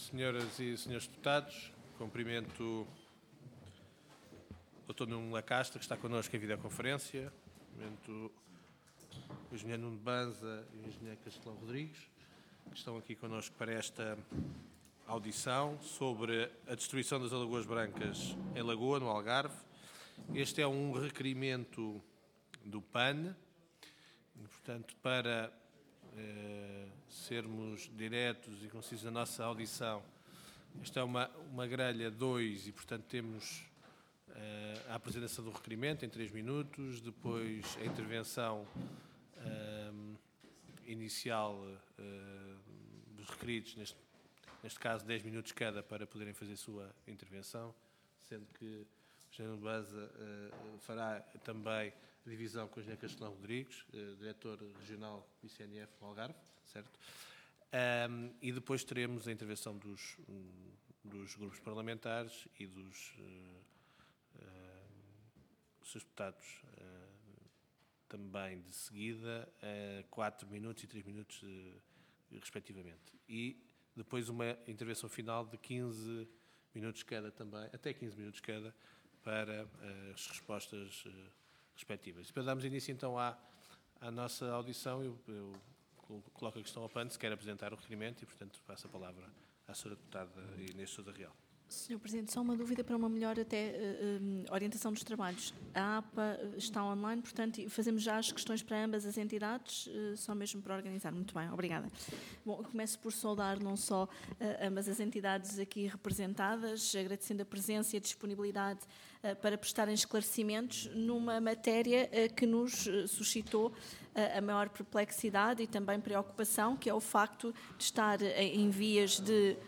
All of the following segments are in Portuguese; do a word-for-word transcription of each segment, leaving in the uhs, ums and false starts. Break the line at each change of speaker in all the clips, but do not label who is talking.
Senhoras e senhores deputados, cumprimento o doutor Nuno Lacastre, que está connosco em videoconferência, cumprimento o engenheiro Nuno Banza e o engenheiro Castelão Rodrigues, que estão aqui connosco para esta audição sobre a destruição das Alagoas Brancas em Lagoa, no Algarve. Este é um requerimento do P A N, e, portanto, para eh, sermos diretos e concisos na nossa audição, esta é uma, uma grelha dois e, portanto, temos eh, a apresentação do requerimento em três minutos, depois a intervenção eh, inicial eh, dos requeridos, neste, neste caso dez minutos cada, para poderem fazer a sua intervenção, sendo que o engenheiro Banza uh, fará também a divisão com o engenheiro Castelão Rodrigues, uh, diretor regional do I C N F no Algarve, certo? Um, e depois teremos a intervenção dos, um, dos grupos parlamentares e dos, uh, uh, dos seus deputados uh, também de seguida, uh, quatro minutos e três minutos uh, respectivamente. E depois uma intervenção final de quinze minutos cada também, até quinze minutos cada, para uh, as respostas uh, respectivas. Para darmos início então à, à nossa audição, eu, eu coloco a questão ao P A N, se quer apresentar o requerimento e, portanto, passo a palavra à senhora deputada Inês Sousa Real.
senhor Presidente, só uma dúvida para uma melhor até uh, orientação dos trabalhos. A A P A está online, portanto, fazemos já as questões para ambas as entidades, uh, só mesmo para organizar. Muito bem, obrigada. Bom, eu começo por saudar não só uh, ambas as entidades aqui representadas, agradecendo a presença e a disponibilidade uh, para prestarem esclarecimentos numa matéria uh, que nos uh, suscitou uh, a maior perplexidade e também preocupação, que é o facto de estar uh, em vias de...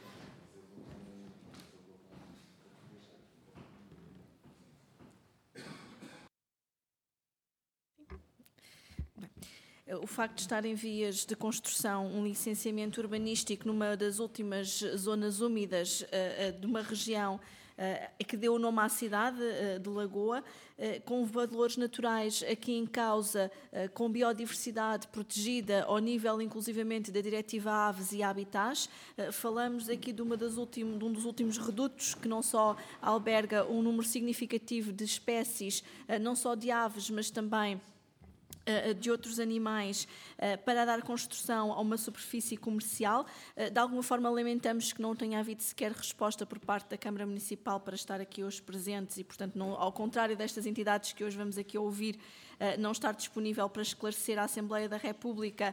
O facto de estar em vias de construção um licenciamento urbanístico numa das últimas zonas úmidas uh, de uma região uh, que deu o nome à cidade uh, de Lagoa, uh, com valores naturais aqui em causa, uh, com biodiversidade protegida ao nível inclusivamente da Diretiva Aves e Habitats. Uh, falamos aqui de, uma das últimos, de um dos últimos redutos que não só alberga um número significativo de espécies, uh, não só de aves, mas também de outros animais, para dar construção a uma superfície comercial. De alguma forma lamentamos que não tenha havido sequer resposta por parte da Câmara Municipal para estar aqui hoje presentes e, portanto, não, ao contrário destas entidades que hoje vamos aqui ouvir, não estar disponível para esclarecer à Assembleia da República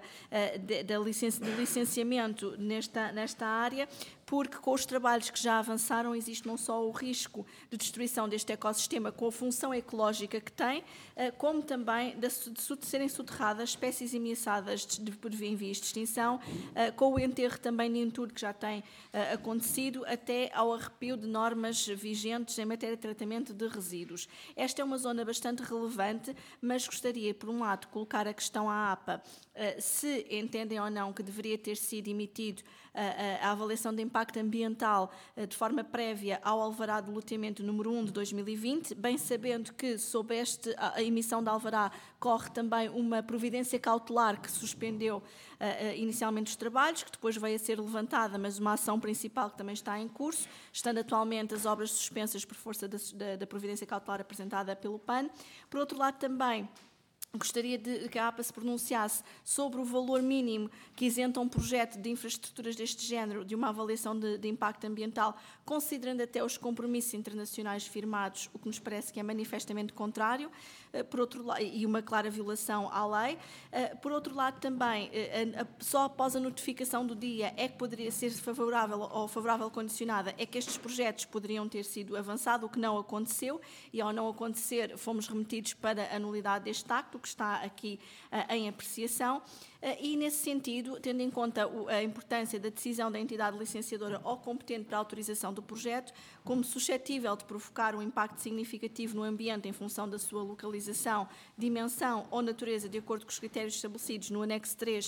do licenciamento nesta, nesta área, porque com os trabalhos que já avançaram existe não só o risco de destruição deste ecossistema com a função ecológica que tem, como também de serem soterradas espécies ameaçadas de, de, em vias de extinção, com o enterro também de entulho que já tem acontecido, até ao arrepio de normas vigentes em matéria de tratamento de resíduos. Esta é uma zona bastante relevante, mas gostaria, por um lado, de colocar a questão à A P A, se entendem ou não que deveria ter sido emitido a, a avaliação de impacto ambiental de forma prévia ao alvará de loteamento número um de dois mil e vinte, bem sabendo que, sob este, a emissão de alvará, corre também uma providência cautelar que suspendeu uh, inicialmente os trabalhos, que depois veio a ser levantada, mas uma ação principal que também está em curso, estando atualmente as obras suspensas por força da, da, da providência cautelar apresentada pelo P A N. Por outro lado, também gostaria de que a A P A se pronunciasse sobre o valor mínimo que isenta um projeto de infraestruturas deste género de uma avaliação de, de impacto ambiental, considerando até os compromissos internacionais firmados, o que nos parece que é manifestamente contrário, por outro lado, e uma clara violação à lei. Por outro lado, também, só após a notificação do dia é que poderia ser favorável ou favorável condicionada, é que estes projetos poderiam ter sido avançados, o que não aconteceu, e ao não acontecer fomos remetidos para a nulidade deste acto, que está aqui uh, em apreciação, uh, e nesse sentido, tendo em conta o, a importância da decisão da entidade licenciadora ou competente para a autorização do projeto, como suscetível de provocar um impacto significativo no ambiente em função da sua localização, dimensão ou natureza, de acordo com os critérios estabelecidos no anexo três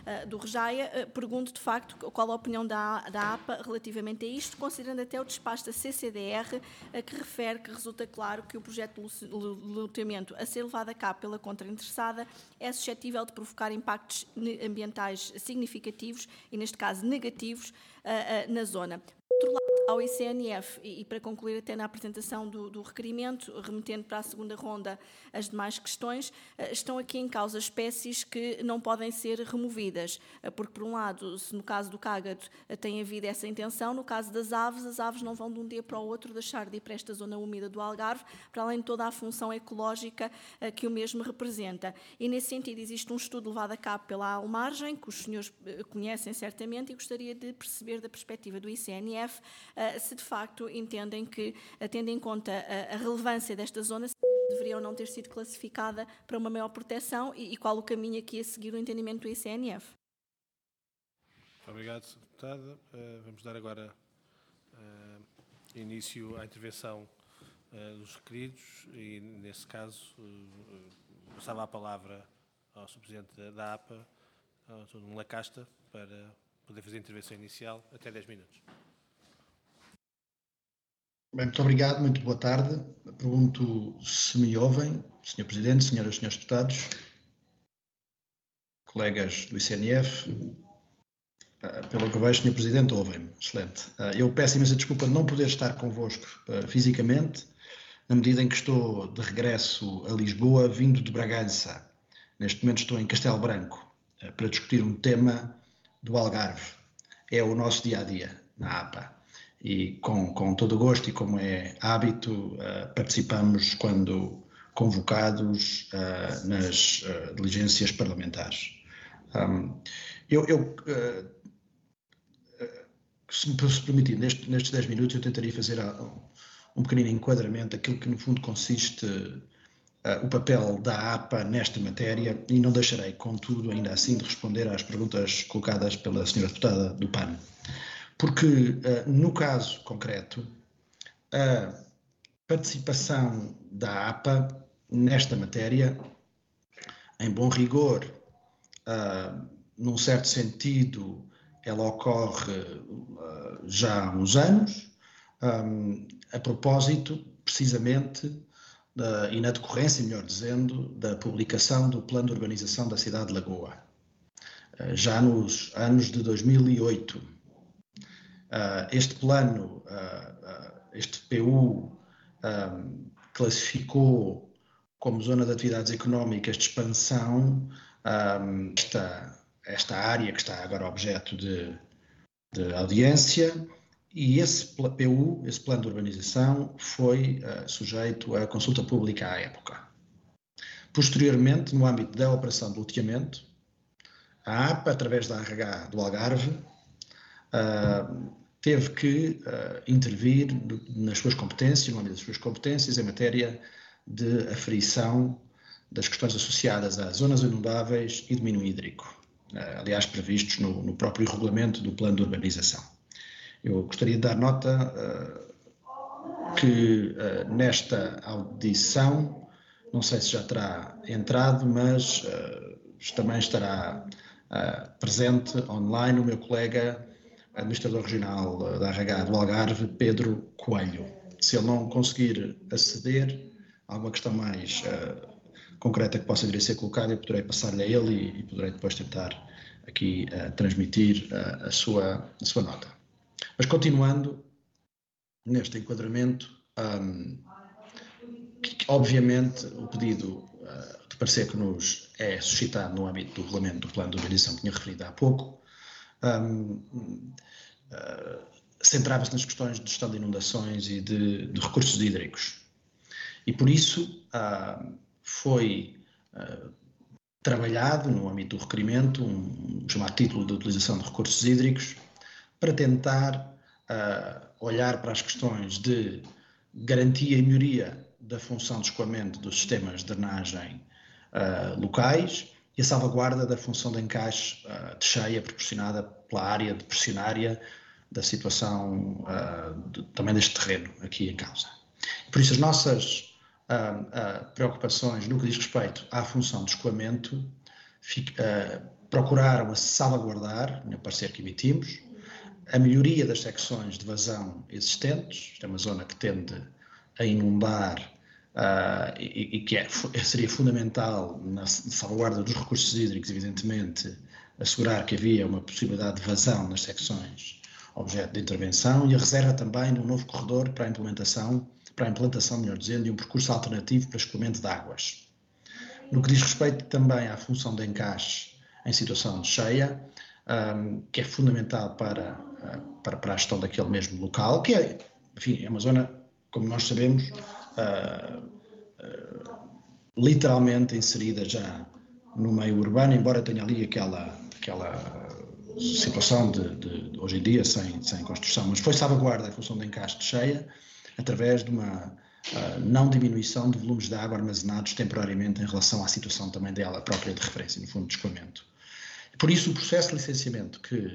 do Rejaia. Pergunto, de facto, qual a opinião da, da A P A relativamente a isto, considerando até o despacho da C C D R, que refere que resulta claro que o projeto de loteamento a ser levado a cabo pela contrainteressada é suscetível de provocar impactos ambientais significativos e, neste caso, negativos na zona. Por outro lado, ao I C N F, e para concluir até na apresentação do, do requerimento, remetendo para a segunda ronda as demais questões, estão aqui em causa espécies que não podem ser removidas, porque, por um lado, se no caso do cágado tem havido essa intenção, no caso das aves, as aves não vão de um dia para o outro deixar de ir para esta zona úmida do Algarve, para além de toda a função ecológica que o mesmo representa. E, nesse sentido, existe um estudo levado a cabo pela Almargem, que os senhores conhecem certamente, e gostaria de perceber da perspectiva do I C N F se de facto entendem que, tendo em conta a relevância desta zona, deveria ou não ter sido classificada para uma maior proteção e, e qual o caminho aqui a seguir o entendimento do I C N F.
Muito obrigado, senhora Deputada. Uh, vamos dar agora uh, início à intervenção uh, dos requeridos e, nesse caso, uh, passava a palavra ao senhor Presidente da A P A, ao doutor Nuno Lacasta, para poder fazer a intervenção inicial até dez minutos.
Bem, muito obrigado, muito boa tarde. Pergunto se me ouvem, senhor Presidente, senhoras e senhores deputados, colegas do I C N F. Pelo que vejo, senhor Presidente, ouvem-me. Excelente. Eu peço imensa desculpa de não poder estar convosco fisicamente, na medida em que estou de regresso a Lisboa, vindo de Bragança. Neste momento estou em Castelo Branco, para discutir um tema do Algarve. É o nosso dia-a-dia na A P A. E com, com todo o gosto e como é hábito, uh, participamos quando convocados uh, nas uh, diligências parlamentares. Um, eu, eu uh, uh, se me se permitir, neste, nestes dez minutos eu tentaria fazer um, um pequenino enquadramento daquilo que no fundo consiste uh, o papel da A P A nesta matéria e não deixarei, contudo, ainda assim de responder às perguntas colocadas pela senhora Deputada do P A N. Porque, uh, no caso concreto, a participação da A P A nesta matéria, em bom rigor, uh, num certo sentido, ela ocorre uh, já há uns anos, um, a propósito, precisamente, uh, e na decorrência, melhor dizendo, da publicação do Plano de Urbanização da cidade de Lagoa, uh, já nos anos de dois mil e oito. Uh, este plano, uh, uh, este P U, um, classificou como zona de atividades económicas de expansão um, esta, esta área que está agora objeto de, de audiência, e esse P U, esse plano de urbanização, foi uh, sujeito à consulta pública à época. Posteriormente, no âmbito da operação de loteamento, a A P A, através da A R H do Algarve, uh, teve que uh, intervir nas suas competências, no âmbito das suas competências, em matéria de aferição das questões associadas às zonas inundáveis e domínio hídrico, uh, aliás, previstos no, no próprio regulamento do plano de urbanização. Eu gostaria de dar nota uh, que uh, nesta audição, não sei se já terá entrado, mas uh, também estará uh, presente online o meu colega administrador regional da A R H do Algarve, Pedro Coelho. Se ele não conseguir aceder a alguma questão mais uh, concreta que possa vir a ser colocada, eu poderei passar-lhe a ele e, e poderei depois tentar aqui uh, transmitir uh, a, sua, a sua nota. Mas continuando neste enquadramento, um, que, obviamente o pedido uh, de parecer que nos é suscitado no âmbito do regulamento do plano de urbanização que tinha referido há pouco, Um, uh, centrava-se nas questões de gestão de inundações e de, de recursos hídricos. E por isso uh, foi uh, trabalhado no âmbito do requerimento um, um chamado título de utilização de recursos hídricos para tentar uh, olhar para as questões de garantia e melhoria da função de escoamento dos sistemas de drenagem uh, locais e a salvaguarda da função de encaixe uh, de cheia proporcionada pela área depressionária da situação uh, de, também deste terreno aqui em causa. Por isso as nossas uh, uh, preocupações no que diz respeito à função de escoamento fica, uh, procuraram a salvaguardar, no parecer que emitimos, a melhoria das secções de vazão existentes. Isto é uma zona que tende a inundar uh, e, e que é, seria fundamental na salvaguarda dos recursos hídricos, evidentemente, assegurar que havia uma possibilidade de vazão nas secções objeto de intervenção, e a reserva também de um novo corredor para a implementação, para a implantação, melhor dizendo, de um percurso alternativo para escoamento de águas. No que diz respeito também à função de encaixe em situação de cheia, um, que é fundamental para, para, para a gestão daquele mesmo local, que é, enfim, é uma zona, como nós sabemos, uh, uh, literalmente inserida já no meio urbano, embora tenha ali aquela, aquela situação de, de, de hoje em dia sem, sem construção, mas foi salvaguarda a função de encaixe de cheia através de uma uh, não diminuição de volumes de água armazenados temporariamente em relação à situação também dela própria de referência, no fundo de escoamento. Por isso, o processo de licenciamento que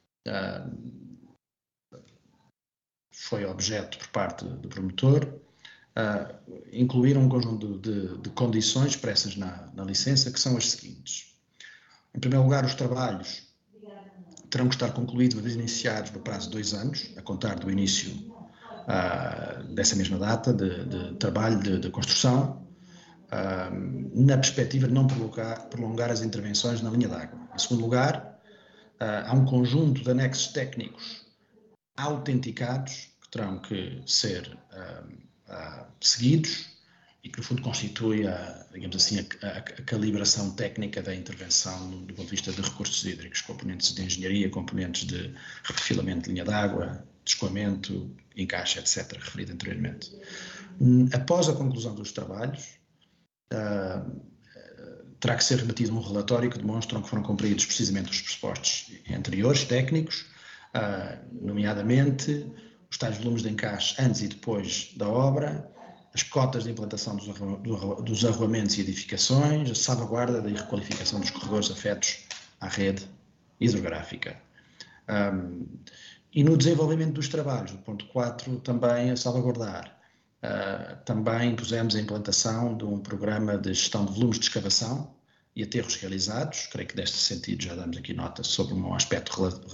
uh, foi objeto por parte do promotor uh, incluir um conjunto de, de, de condições expressas na, na licença, que são as seguintes. Em primeiro lugar, os trabalhos terão que estar concluídos uma vez iniciados no prazo de dois anos, a contar do início uh, dessa mesma data de, de trabalho de, de construção, uh, na perspectiva de não prolongar, prolongar as intervenções na linha d'água. Em segundo lugar, uh, há um conjunto de anexos técnicos autenticados que terão que ser uh, uh, seguidos e que, no fundo, constitui a, digamos assim, a, a, a calibração técnica da intervenção do ponto de vista de recursos hídricos, componentes de engenharia, componentes de reperfilamento de linha d'água, de escoamento, encaixe, etcétera, referido anteriormente. Após a conclusão dos trabalhos, uh, terá que ser remetido um relatório que demonstram que foram cumpridos precisamente os pressupostos anteriores, técnicos, uh, nomeadamente os tais volumes de encaixe antes e depois da obra, as cotas de implantação dos, arru dos arruamentos e edificações, a salvaguarda da requalificação dos corredores afetos à rede hidrográfica. Um, e no desenvolvimento dos trabalhos, do ponto quatro, também a salvaguardar. Uh, também pusemos a implantação de um programa de gestão de volumes de escavação e aterros realizados. Creio que deste sentido já damos aqui nota sobre um aspecto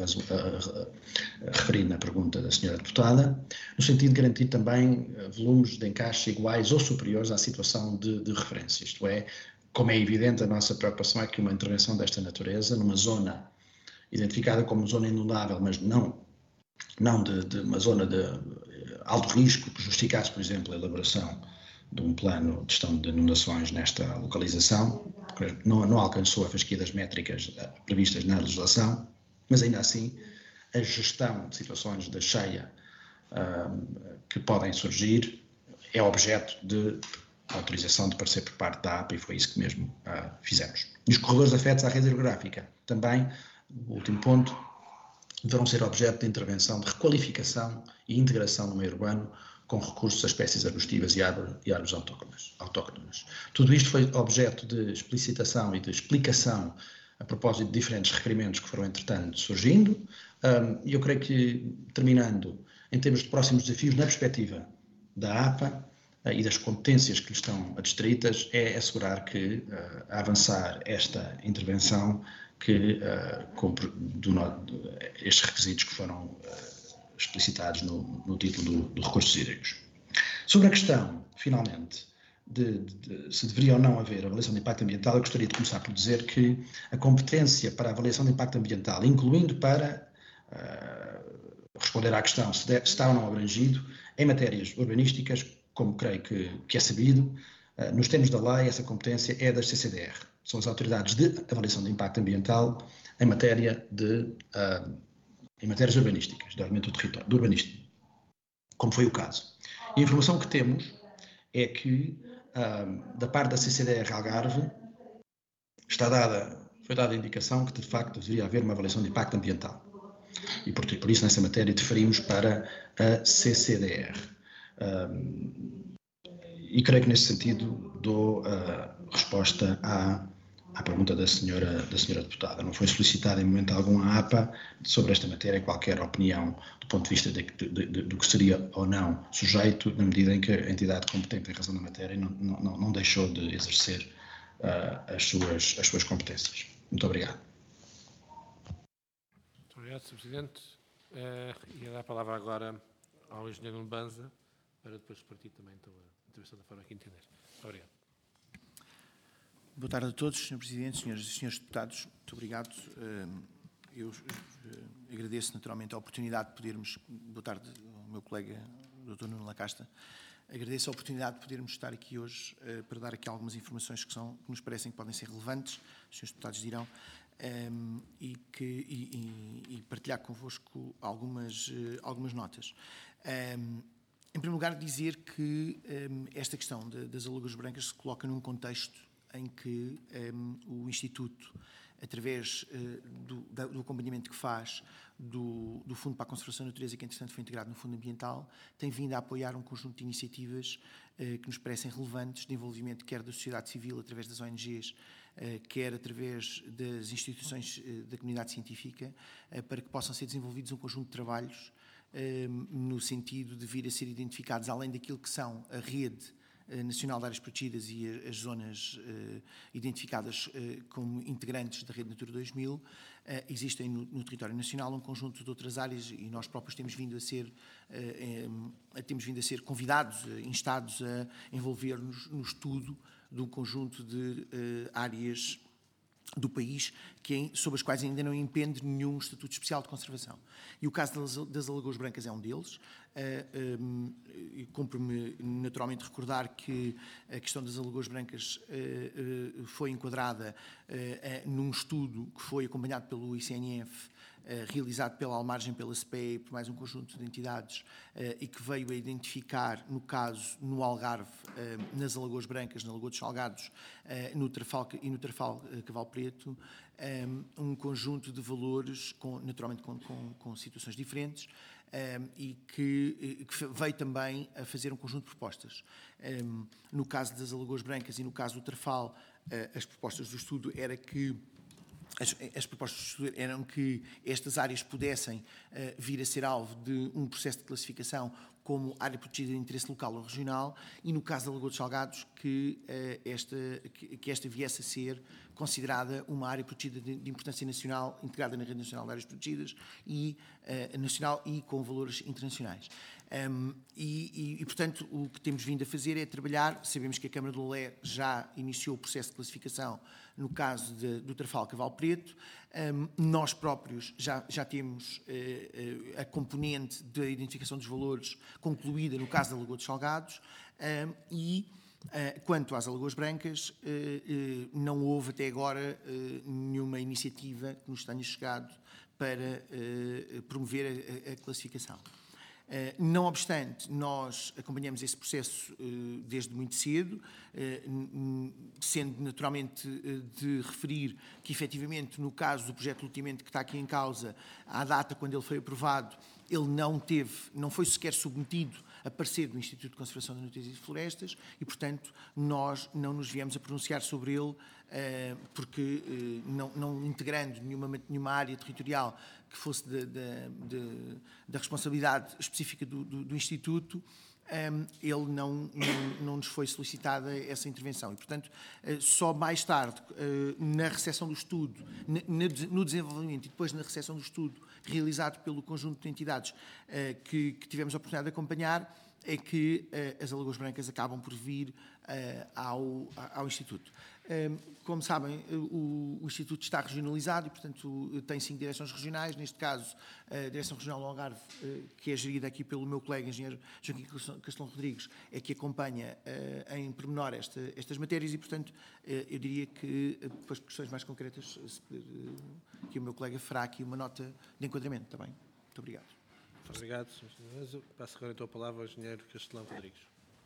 referido na pergunta da senhora deputada, no sentido de garantir também volumes de encaixe iguais ou superiores à situação de, de referência. Isto é, como é evidente, a nossa preocupação é que uma intervenção desta natureza, numa zona identificada como zona inundável, mas não, não de, de uma zona de alto risco, que justificasse, por exemplo, a elaboração de um plano de gestão de inundações nesta localização, porque não, não alcançou a fasquia das métricas previstas na legislação, mas ainda assim a gestão de situações de cheia uh, que podem surgir é objeto de autorização de parecer por parte da A P A, e foi isso que mesmo uh, fizemos. E os corredores afetos à rede hidrográfica, também, o último ponto, deverão ser objeto de intervenção de requalificação e integração no meio urbano com recursos a espécies arbustivas e árvores, e árvores autóctonas, autóctonas. Tudo isto foi objeto de explicitação e de explicação a propósito de diferentes requerimentos que foram, entretanto, surgindo. E um, eu creio que, terminando, em termos de próximos desafios, na perspectiva da A P A uh, e das competências que lhe estão adstritas, é assegurar que, uh, a avançar esta intervenção, que uh, cumpre do, do, estes requisitos que foram uh, explicitados no, no título do, do recursos hídricos. Sobre a questão, finalmente, de, de, de se deveria ou não haver avaliação de impacto ambiental, eu gostaria de começar por dizer que a competência para a avaliação de impacto ambiental, incluindo para uh, responder à questão se, deve, se está ou não abrangido, em matérias urbanísticas, como creio que, que é sabido, uh, nos termos da lei, essa competência é das C C D R. São as autoridades de avaliação de impacto ambiental em matéria de uh, em matérias urbanísticas, de ordenamento do território, do urbanismo, como foi o caso. E a informação que temos é que, uh, da parte da C C D R Algarve, está dada, foi dada a indicação que, de facto, deveria haver uma avaliação de impacto ambiental. E, por, por isso, nessa matéria, deferimos para a C C D R. Uh, e creio que, nesse sentido, dou uh, resposta à à pergunta da senhora, da senhora deputada. Não foi solicitada em momento algum à A P A sobre esta matéria qualquer opinião do ponto de vista de, de, de, do que seria ou não sujeito, na medida em que a entidade competente em razão da matéria não, não, não deixou de exercer uh, as, suas, as suas competências. Muito obrigado.
Obrigado, senhor Presidente. Uh, ia dar a palavra agora ao engenheiro Nuno Banza, para depois partir também então, a intervenção da forma que entender. Obrigado.
Boa tarde a todos, senhor Presidente, senhoras e senhores deputados. Muito obrigado. Eu agradeço naturalmente a oportunidade de podermos... Boa tarde ao meu colega, doutor Nuno Lacasta. Agradeço a oportunidade de podermos estar aqui hoje para dar aqui algumas informações que, são, que nos parecem que podem ser relevantes, os senhores deputados dirão, e, que, e, e partilhar convosco algumas, algumas notas. Em primeiro lugar, dizer que esta questão das Alagoas Brancas se coloca num contexto em que um, o Instituto, através uh, do, da, do acompanhamento que faz do, do Fundo para a Conservação da Natureza, que entretanto foi integrado no Fundo Ambiental, tem vindo a apoiar um conjunto de iniciativas uh, que nos parecem relevantes de envolvimento quer da sociedade civil, através das O N Gs, uh, quer através das instituições uh, da comunidade científica, uh, para que possam ser desenvolvidos um conjunto de trabalhos uh, no sentido de vir a ser identificados, além daquilo que são a rede Nacional de Áreas Protegidas e as zonas uh, identificadas uh, como integrantes da Rede Natura dois mil, uh, existem no, no território nacional um conjunto de outras áreas e nós próprios temos vindo a ser, uh, um, temos vindo a ser convidados, uh, instados a envolver-nos no estudo de um conjunto de uh, áreas do país que, sobre as quais ainda não impende nenhum estatuto especial de conservação. E o caso das, das Alagoas Brancas é um deles. Uh, um, Cumpre-me naturalmente recordar que a questão das Alagoas Brancas uh, uh, foi enquadrada uh, uh, num estudo que foi acompanhado pelo I C N F, uh, realizado pela Almargem, pela S P E e por mais um conjunto de entidades, uh, e que veio a identificar, no caso, no Algarve, uh, nas Alagoas Brancas, na Lagoa dos Salgados, uh, no Trafal e no Trafal uh, Cavalo Preto, um, um conjunto de valores, com, naturalmente com, com, com situações diferentes, Um, e que, que veio também a fazer um conjunto de propostas. Um, no caso das Alagoas Brancas e no caso do Trafal, uh, as propostas do estudo era que As, as propostas de estudo eram que estas áreas pudessem uh, vir a ser alvo de um processo de classificação como área protegida de interesse local ou regional e, no caso da Lagoa dos Salgados, que, uh, esta, que, que esta viesse a ser considerada uma área protegida de, de importância nacional, integrada na Rede Nacional de Áreas Protegidas e uh, nacional e com valores internacionais. Um, e, e, e, portanto, o que temos vindo a fazer é trabalhar. Sabemos que a Câmara do Lolé já iniciou o processo de classificação no caso de, do Trafal Cavalo Preto. Um, nós próprios já, já temos uh, uh, a componente da identificação dos valores concluída no caso da Lagoa dos Salgados um, e, uh, quanto às Alagoas Brancas, uh, uh, não houve até agora uh, nenhuma iniciativa que nos tenha chegado para uh, promover a, a classificação. Uh, não obstante, nós acompanhamos esse processo uh, desde muito cedo, uh, sendo naturalmente uh, de referir que, efetivamente, no caso do projeto de loteamento que está aqui em causa, à data quando ele foi aprovado, ele não teve, não foi sequer submetido a parecer do Instituto de Conservação da Natureza e Florestas e, portanto, nós não nos viemos a pronunciar sobre ele, Uh, porque uh, não, não integrando nenhuma, nenhuma área territorial que fosse de, de, de, da responsabilidade específica do, do, do Instituto, um, ele não, não, não nos foi solicitada essa intervenção. E, portanto, uh, só mais tarde, uh, na recepção do estudo, na, no desenvolvimento e depois na recepção do estudo realizado pelo conjunto de entidades uh, que, que tivemos a oportunidade de acompanhar, é que uh, as Alagoas Brancas acabam por vir uh, ao, ao Instituto. Um, como sabem, o, o Instituto está regionalizado e, portanto, tem cinco direções regionais. Neste caso, a Direção Regional do Algarve, uh, que é gerida aqui pelo meu colega, engenheiro Joaquim Castelo Rodrigues, é que acompanha uh, em pormenor esta, estas matérias e, portanto, uh, eu diria que, uh, depois de questões mais concretas, uh, que o meu colega fará aqui uma nota de enquadramento também. Muito obrigado.
Muito obrigado, senhor Engenheiro. Passo agora então a palavra ao engenheiro Castelão Rodrigues.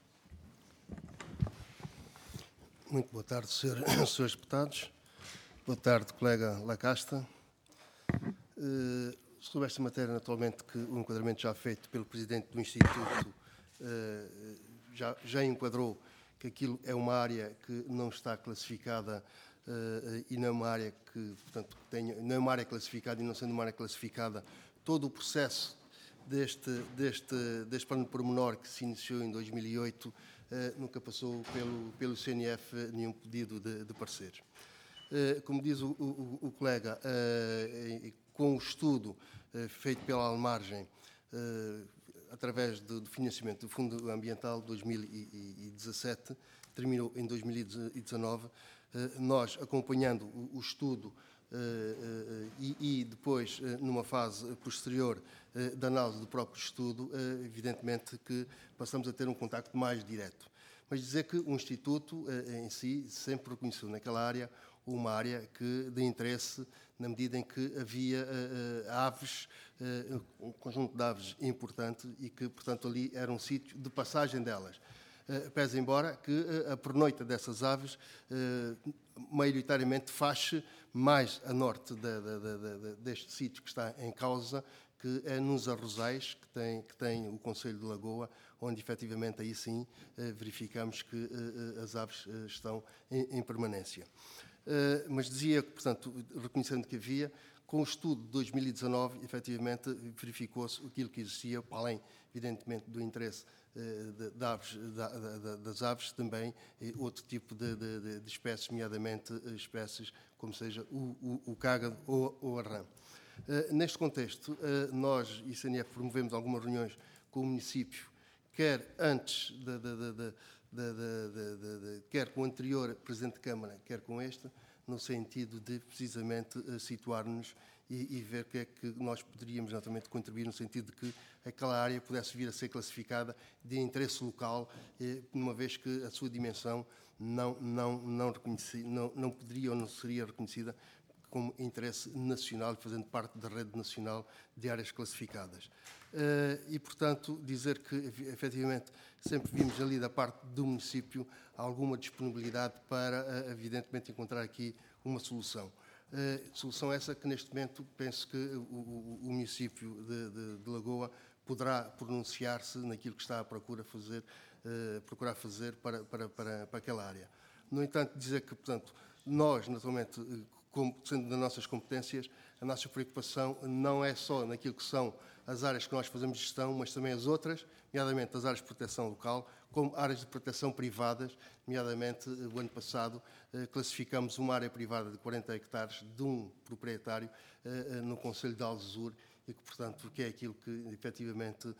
Muito boa tarde, senhores deputados. Boa tarde, colega Lacasta. Uh, sobre esta matéria, naturalmente, que o enquadramento já feito pelo Presidente do Instituto uh, já, já enquadrou que aquilo é uma área que não está classificada uh, e não é uma área que, portanto, tenha, não é uma área classificada e não sendo uma área classificada, todo o processo deste, deste, deste plano de pormenor que se iniciou em dois mil e oito Uh, nunca passou pelo, pelo C N F nenhum pedido de, de parecer. Uh, como diz o, o, o colega, uh, com o estudo feito pela Almargem, através do financiamento do Fundo Ambiental de dois mil e dezassete, terminou em dois mil e dezanove, nós acompanhando o estudo e depois, numa fase posterior da análise do próprio estudo, evidentemente que passamos a ter um contacto mais direto. Mas dizer que o Instituto em si sempre reconheceu naquela área uma área que, de interesse, na medida em que havia uh, aves, uh, um conjunto de aves importante e que, portanto, ali era um sítio de passagem delas. Uh, pese embora que uh, a pernoita dessas aves, uh, maioritariamente, faz mais a norte de, de, de, de, deste sítio que está em causa, que é nos Arrozais, que tem, que tem o Concelho de Lagoa, onde, efetivamente, aí sim, uh, verificamos que uh, as aves uh, estão em, em permanência. Uh, mas dizia que, portanto, reconhecendo que havia, com o estudo de dois mil e dezanove, efetivamente, verificou-se aquilo que existia, para além, evidentemente, do interesse uh, de, de aves, da, da, das aves, também uh, outro tipo de, de, de espécies, nomeadamente uh, espécies como seja o, o, o cágado ou, ou a rã. Uh, neste contexto, uh, nós, I C N F, promovemos algumas reuniões com o município, quer antes de, de, de, de De, de, de, de, de, quer com o anterior Presidente de Câmara, quer com este, no sentido de, precisamente, situar-nos e, e ver o que é que nós poderíamos, naturalmente, contribuir no sentido de que aquela área pudesse vir a ser classificada de interesse local, eh, uma vez que a sua dimensão não, não, não, não, não poderia ou não seria reconhecida como interesse nacional, fazendo parte da rede nacional de áreas classificadas. Uh, e, portanto, dizer que, efetivamente, sempre vimos ali da parte do município alguma disponibilidade para, uh, evidentemente, encontrar aqui uma solução. Uh, solução essa que, neste momento, penso que o, o, o município de, de, de Lagoa poderá pronunciar-se naquilo que está a procura fazer, uh, procurar fazer para, para, para, para aquela área. No entanto, dizer que, portanto, nós, naturalmente, como sendo das nossas competências, a nossa preocupação não é só naquilo que são as áreas que nós fazemos gestão, mas também as outras, nomeadamente as áreas de proteção local, como áreas de proteção privadas, nomeadamente o ano passado classificamos uma área privada de quarenta hectares de um proprietário no Concelho de Alzur e que, portanto, que é aquilo que efetivamente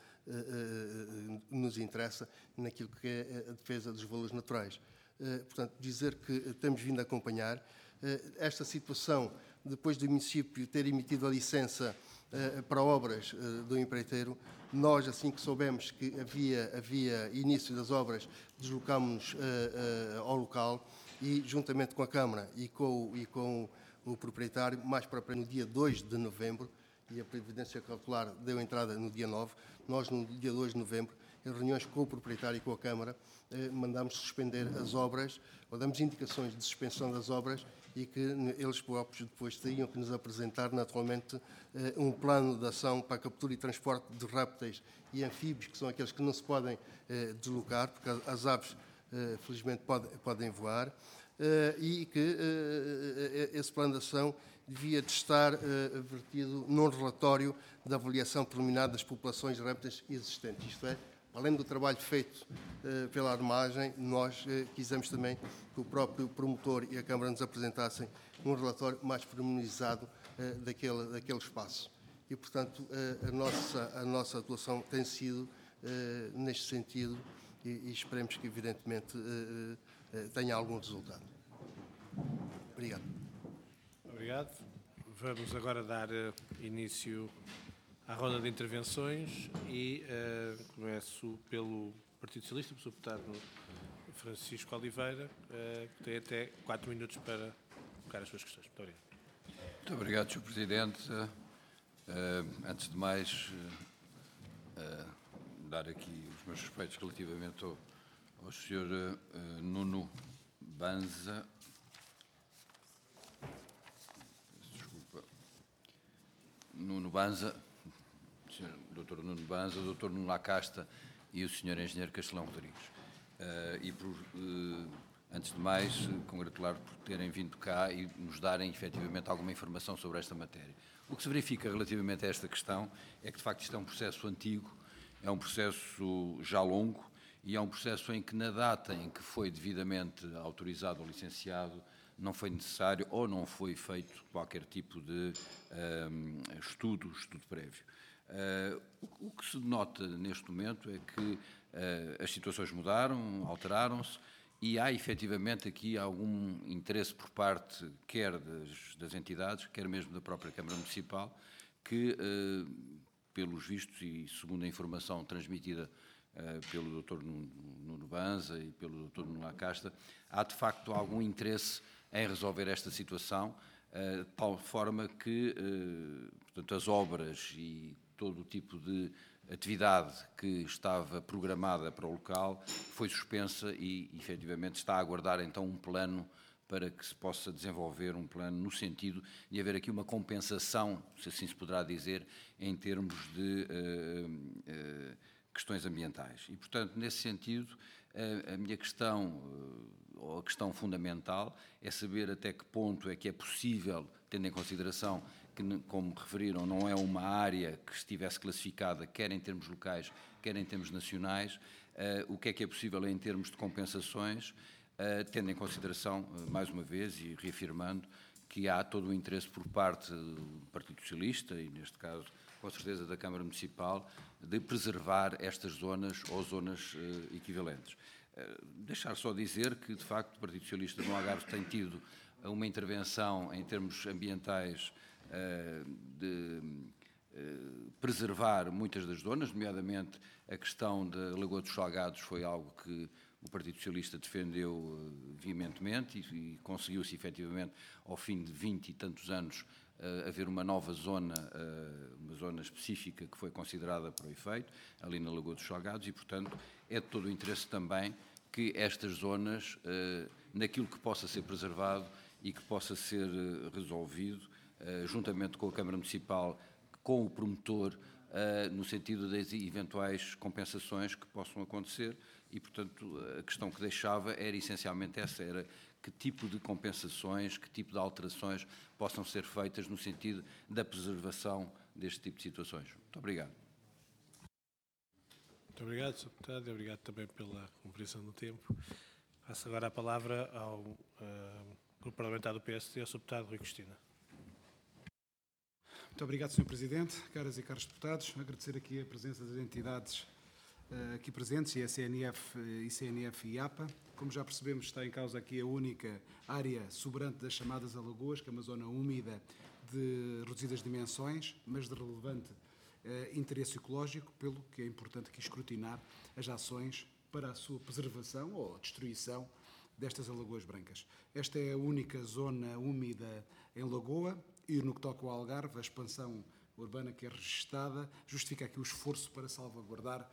nos interessa naquilo que é a defesa dos valores naturais. Portanto, dizer que temos vindo a acompanhar esta situação, depois do município ter emitido a licença uh, para obras uh, do empreiteiro, nós, assim que soubemos que havia, havia início das obras, deslocámos-nos uh, uh, ao local e, juntamente com a Câmara e com, e com o, o proprietário, mais para no dia dois de novembro, e a Previdência Cautelar deu entrada no dia nove, nós, no dia dois de novembro, em reuniões com o proprietário e com a Câmara, eh, mandámos suspender as obras, ou damos indicações de suspensão das obras e que eles próprios depois teriam que nos apresentar, naturalmente, eh, um plano de ação para a captura e transporte de répteis e anfíbios, que são aqueles que não se podem eh, deslocar, porque as aves, eh, felizmente, podem, podem voar, eh, e que eh, esse plano de ação devia de estar eh, vertido num relatório de avaliação preliminar das populações de répteis existentes, isto é, além do trabalho feito uh, pela armagem, nós uh, quisemos também que o próprio promotor e a Câmara nos apresentassem um relatório mais pormenorizado uh, daquele, daquele espaço. E, portanto, uh, a, nossa, a nossa atuação tem sido uh, neste sentido e, e esperemos que, evidentemente, uh, uh, tenha algum resultado. Obrigado.
Obrigado. Vamos agora dar uh, início à ronda de intervenções e uh, começo pelo Partido Socialista, pelo seu deputado Francisco Oliveira, uh, que tem até quatro minutos para colocar as suas questões. Muito obrigado.
Muito obrigado, senhor Presidente. Uh, antes de mais, uh, uh, dar aqui os meus respeitos relativamente ao, ao senhor uh, Nuno Banza. Desculpa. Nuno Banza. senhor doutor Nuno Banza, o doutor Nuno Lacasta e o senhor engenheiro Castelão Rodrigues. Uh, e, por, uh, antes de mais, uh, congratular por terem vindo cá e nos darem, efetivamente, alguma informação sobre esta matéria. O que se verifica relativamente a esta questão é que, de facto, isto é um processo antigo, é um processo já longo e é um processo em que, na data em que foi devidamente autorizado ou licenciado, não foi necessário ou não foi feito qualquer tipo de um, estudo, estudo prévio. Uh, o, o que se nota neste momento é que uh, as situações mudaram, alteraram-se, e há efetivamente aqui algum interesse por parte quer das, das entidades, quer mesmo da própria Câmara Municipal, que, uh, pelos vistos e segundo a informação transmitida uh, pelo doutor Nuno Banza e pelo doutor Nuno Lacasta, há de facto algum interesse em resolver esta situação, uh, de tal forma que uh, portanto, as obras e todo o tipo de atividade que estava programada para o local foi suspensa e, efetivamente, está a aguardar então um plano para que se possa desenvolver um plano no sentido de haver aqui uma compensação, se assim se poderá dizer, em termos de uh, uh, questões ambientais. E, portanto, nesse sentido, a, a minha questão, uh, ou a questão fundamental, é saber até que ponto é que é possível, tendo em consideração que, como referiram, não é uma área que estivesse classificada, quer em termos locais, quer em termos nacionais, uh, o que é que é possível em termos de compensações, uh, tendo em consideração, uh, mais uma vez, e reafirmando, que há todo o interesse por parte do Partido Socialista, e neste caso, com certeza, da Câmara Municipal, de preservar estas zonas ou zonas uh, equivalentes. Uh, deixar só dizer que, de facto, o Partido Socialista no Algarve tem tido uma intervenção em termos ambientais de preservar muitas das zonas, nomeadamente a questão da Lagoa dos Salgados foi algo que o Partido Socialista defendeu veementemente e, e conseguiu-se efetivamente, ao fim de vinte e tantos anos, haver uma nova zona, uma zona específica que foi considerada para o efeito, ali na Lagoa dos Salgados, e, portanto, é de todo o interesse também que estas zonas, naquilo que possa ser preservado e que possa ser resolvido, Uh, juntamente com a Câmara Municipal, com o promotor, uh, no sentido das eventuais compensações que possam acontecer e, portanto, a questão que deixava era essencialmente essa, era que tipo de compensações, que tipo de alterações possam ser feitas no sentido da preservação deste tipo de situações. Muito obrigado.
Muito obrigado, senhor Deputado, e obrigado também pela compreensão do tempo. Passo agora a palavra ao uh, Grupo Parlamentar do P S D, ao senhor Deputado Rui Cristina.
Muito obrigado, senhor Presidente, caras e caros deputados. Agradecer aqui a presença das entidades uh, aqui presentes, I C N F, I C N F e I A P A. Como já percebemos, está em causa aqui a única área soberante das chamadas alagoas, que é uma zona úmida de reduzidas dimensões, mas de relevante uh, interesse ecológico, pelo que é importante aqui escrutinar as ações para a sua preservação ou destruição destas alagoas brancas. Esta é a única zona úmida em Lagoa, e no que toca ao Algarve, a expansão urbana que é registada justifica aqui o esforço para salvaguardar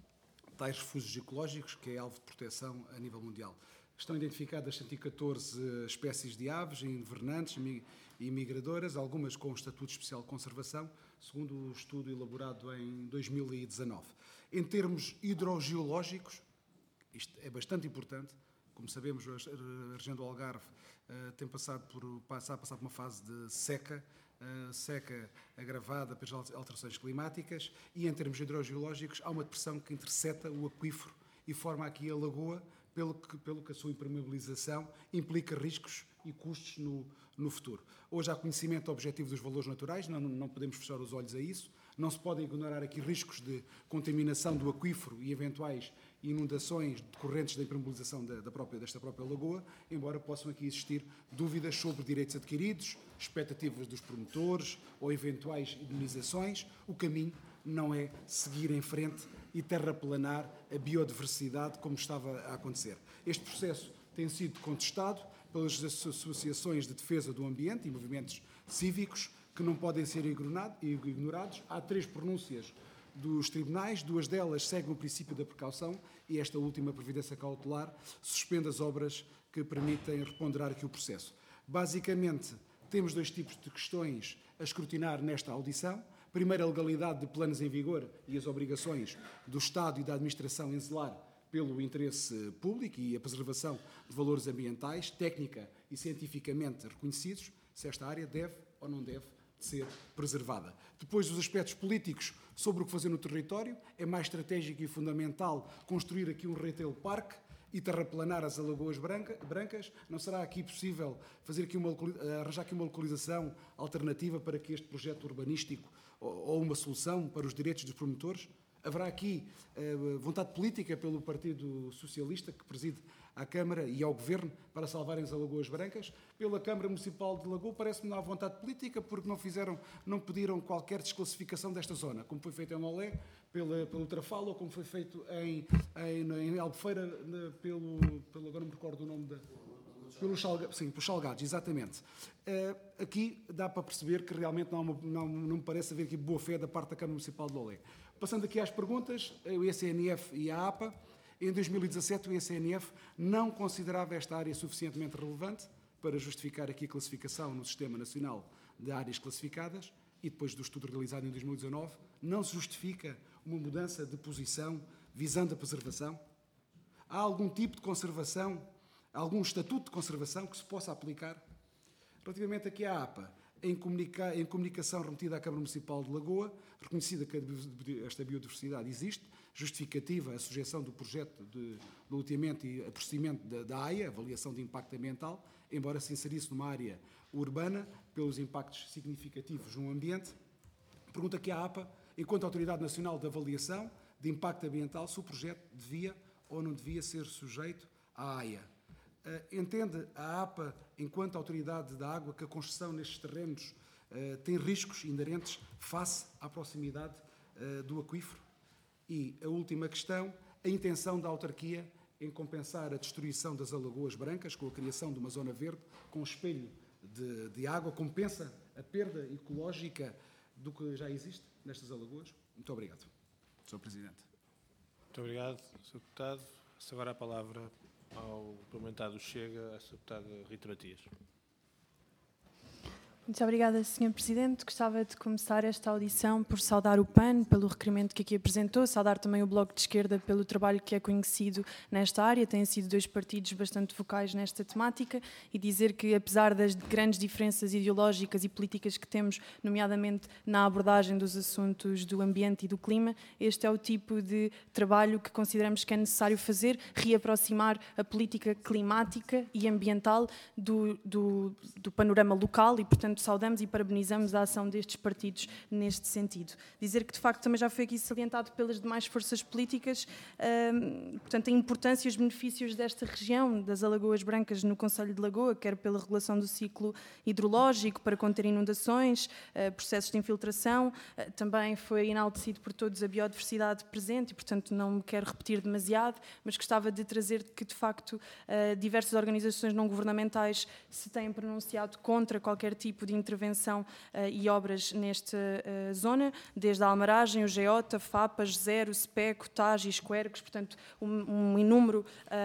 tais refúgios ecológicos, que é alvo de proteção a nível mundial. Estão identificadas cento e catorze espécies de aves, invernantes e migradoras, algumas com estatuto especial de conservação, segundo o estudo elaborado em dois mil e dezanove. Em termos hidrogeológicos, isto é bastante importante. Como sabemos, a região do Algarve uh, tem passado por, passa, passado por uma fase de seca, uh, seca agravada pelas alterações climáticas, e em termos hidrogeológicos há uma depressão que intercepta o aquífero e forma aqui a lagoa, pelo que, pelo que a sua impermeabilização implica riscos e custos no, no futuro. Hoje há conhecimento objetivo dos valores naturais, não, não podemos fechar os olhos a isso, não se podem ignorar aqui riscos de contaminação do aquífero e eventuais inundações decorrentes da impermeabilização da, da própria, desta própria lagoa, embora possam aqui existir dúvidas sobre direitos adquiridos, expectativas dos promotores ou eventuais indemnizações. O caminho não é seguir em frente e terraplanar a biodiversidade como estava a acontecer. Este processo tem sido contestado pelas associações de defesa do ambiente e movimentos cívicos que não podem ser ignorados. Há três pronúncias dos tribunais, duas delas seguem o princípio da precaução e esta última previdência cautelar suspende as obras que permitem reponderar aqui o processo. Basicamente, temos dois tipos de questões a escrutinar nesta audição. Primeiro, a legalidade de planos em vigor e as obrigações do Estado e da administração em zelar pelo interesse público e a preservação de valores ambientais, técnica e cientificamente reconhecidos, se esta área deve ou não deve ser preservada. Depois, os aspectos políticos sobre o que fazer no território. É mais estratégico e fundamental construir aqui um retail park e terraplanar as alagoas branca, brancas, não será aqui possível fazer aqui uma, arranjar aqui uma localização alternativa para que este projeto urbanístico ou, ou uma solução para os direitos dos promotores? Haverá aqui uh, vontade política pelo Partido Socialista, que preside à Câmara e ao Governo, para salvarem as Alagoas Brancas? Pela Câmara Municipal de Lagoa parece-me não há vontade política, porque não fizeram, não pediram qualquer desclassificação desta zona, como foi feito em Lolé, pela, pelo Trafalo, ou como foi feito em, em, em Albufeira, pelo, pelo, agora não me recordo o nome da... Pelos Salgados, sim, pelos Salgados, exatamente. Uh, aqui dá para perceber que realmente não, há uma, não, não me parece haver aqui boa fé da parte da Câmara Municipal de Lolé. Passando aqui às perguntas, o E C N F e a APA. Em dois mil e dezassete, o E C N F não considerava esta área suficientemente relevante para justificar aqui a classificação no Sistema Nacional de Áreas Classificadas, e depois do estudo realizado em dois mil e dezanove, não se justifica uma mudança de posição visando a preservação? Há algum tipo de conservação, algum estatuto de conservação que se possa aplicar? Relativamente aqui à APA, em, comunica, em comunicação remetida à Câmara Municipal de Lagoa, reconhecida que esta biodiversidade existe, justificativa a sujeição do projeto de loteamento e procedimento da, da AIA, avaliação de impacto ambiental, embora se inserisse numa área urbana, pelos impactos significativos no ambiente. Pergunta aqui à APA, enquanto Autoridade Nacional de Avaliação de Impacto Ambiental, se o projeto devia ou não devia ser sujeito à AIA. Uh, entende a APA, enquanto Autoridade da Água, que a construção nestes terrenos uh, tem riscos inerentes face à proximidade uh, do aquífero? E a última questão, a intenção da autarquia em compensar a destruição das alagoas brancas com a criação de uma zona verde com um espelho de, de água, compensa a perda ecológica do que já existe nestas alagoas? Muito obrigado, senhor Presidente.
Muito obrigado, senhor Deputado. Passo agora a palavra ao parlamentado Chega, a senhora Deputada Rita Matias.
Muito obrigada, senhor Presidente. Gostava de começar esta audição por saudar o P A N pelo requerimento que aqui apresentou, saudar também o Bloco de Esquerda pelo trabalho que é conhecido nesta área. Têm sido dois partidos bastante vocais nesta temática, e dizer que, apesar das grandes diferenças ideológicas e políticas que temos, nomeadamente na abordagem dos assuntos do ambiente e do clima, este é o tipo de trabalho que consideramos que é necessário fazer, reaproximar a política climática e ambiental do, do, do panorama local e, portanto, saudamos e parabenizamos a ação destes partidos neste sentido. Dizer que, de facto, também já foi aqui salientado pelas demais forças políticas, hum, portanto, a importância e os benefícios desta região, das Alagoas Brancas no Concelho de Lagoa, quer pela regulação do ciclo hidrológico, para conter inundações, uh, processos de infiltração, uh, também foi enaltecido por todos a biodiversidade presente e, portanto, não me quero repetir demasiado, mas gostava de trazer que, de facto, uh, diversas organizações não governamentais se têm pronunciado contra qualquer tipo de intervenção uh, e obras nesta uh, zona, desde a Almaragem, o Geota, FAPAS, Zero, SPECO, T A G e Esquercos, portanto um, um inúmero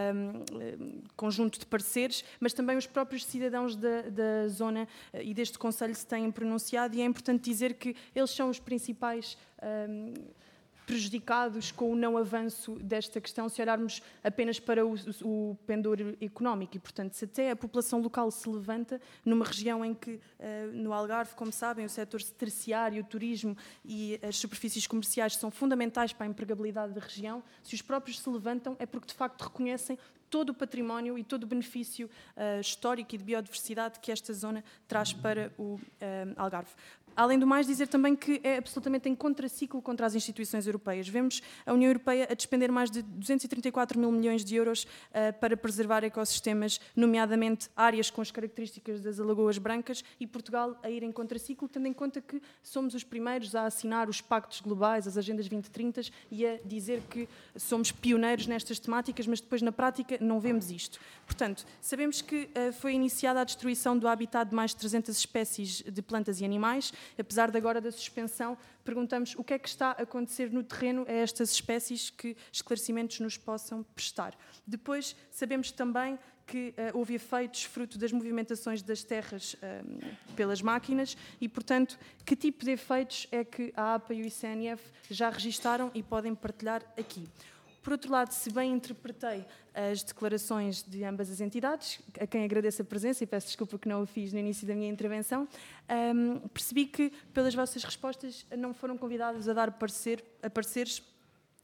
um, conjunto de pareceres, mas também os próprios cidadãos da, da zona uh, e deste Conselho se têm pronunciado, e é importante dizer que eles são os principais um, prejudicados com o não avanço desta questão, se olharmos apenas para o, o pendor económico. E, portanto, se até a população local se levanta numa região em que, uh, no Algarve, como sabem, o setor terciário, o turismo e as superfícies comerciais são fundamentais para a empregabilidade da região, se os próprios se levantam é porque, de facto, reconhecem todo o património e todo o benefício uh, histórico e de biodiversidade que esta zona traz para o uh, Algarve. Além do mais, dizer também que é absolutamente em contraciclo contra as instituições europeias. Vemos a União Europeia a despender mais de duzentos e trinta e quatro mil milhões de euros uh, para preservar ecossistemas, nomeadamente áreas com as características das Alagoas Brancas, e Portugal a ir em contraciclo, tendo em conta que somos os primeiros a assinar os pactos globais, as agendas vinte trinta, e a dizer que somos pioneiros nestas temáticas, mas depois na prática não vemos isto. Portanto, sabemos que uh, foi iniciada a destruição do habitat de mais de trezentas espécies de plantas e animais. Apesar de agora da suspensão, perguntamos o que é que está a acontecer no terreno a estas espécies, que esclarecimentos nos possam prestar. Depois, sabemos também que uh, houve efeitos fruto das movimentações das terras uh, pelas máquinas e, portanto, que tipo de efeitos é que a APA e o I C N F já registaram e podem partilhar aqui. Por outro lado, se bem interpretei as declarações de ambas as entidades, a quem agradeço a presença e peço desculpa que não o fiz no início da minha intervenção, um, percebi que, pelas vossas respostas, não foram convidados a dar parecer, a pareceres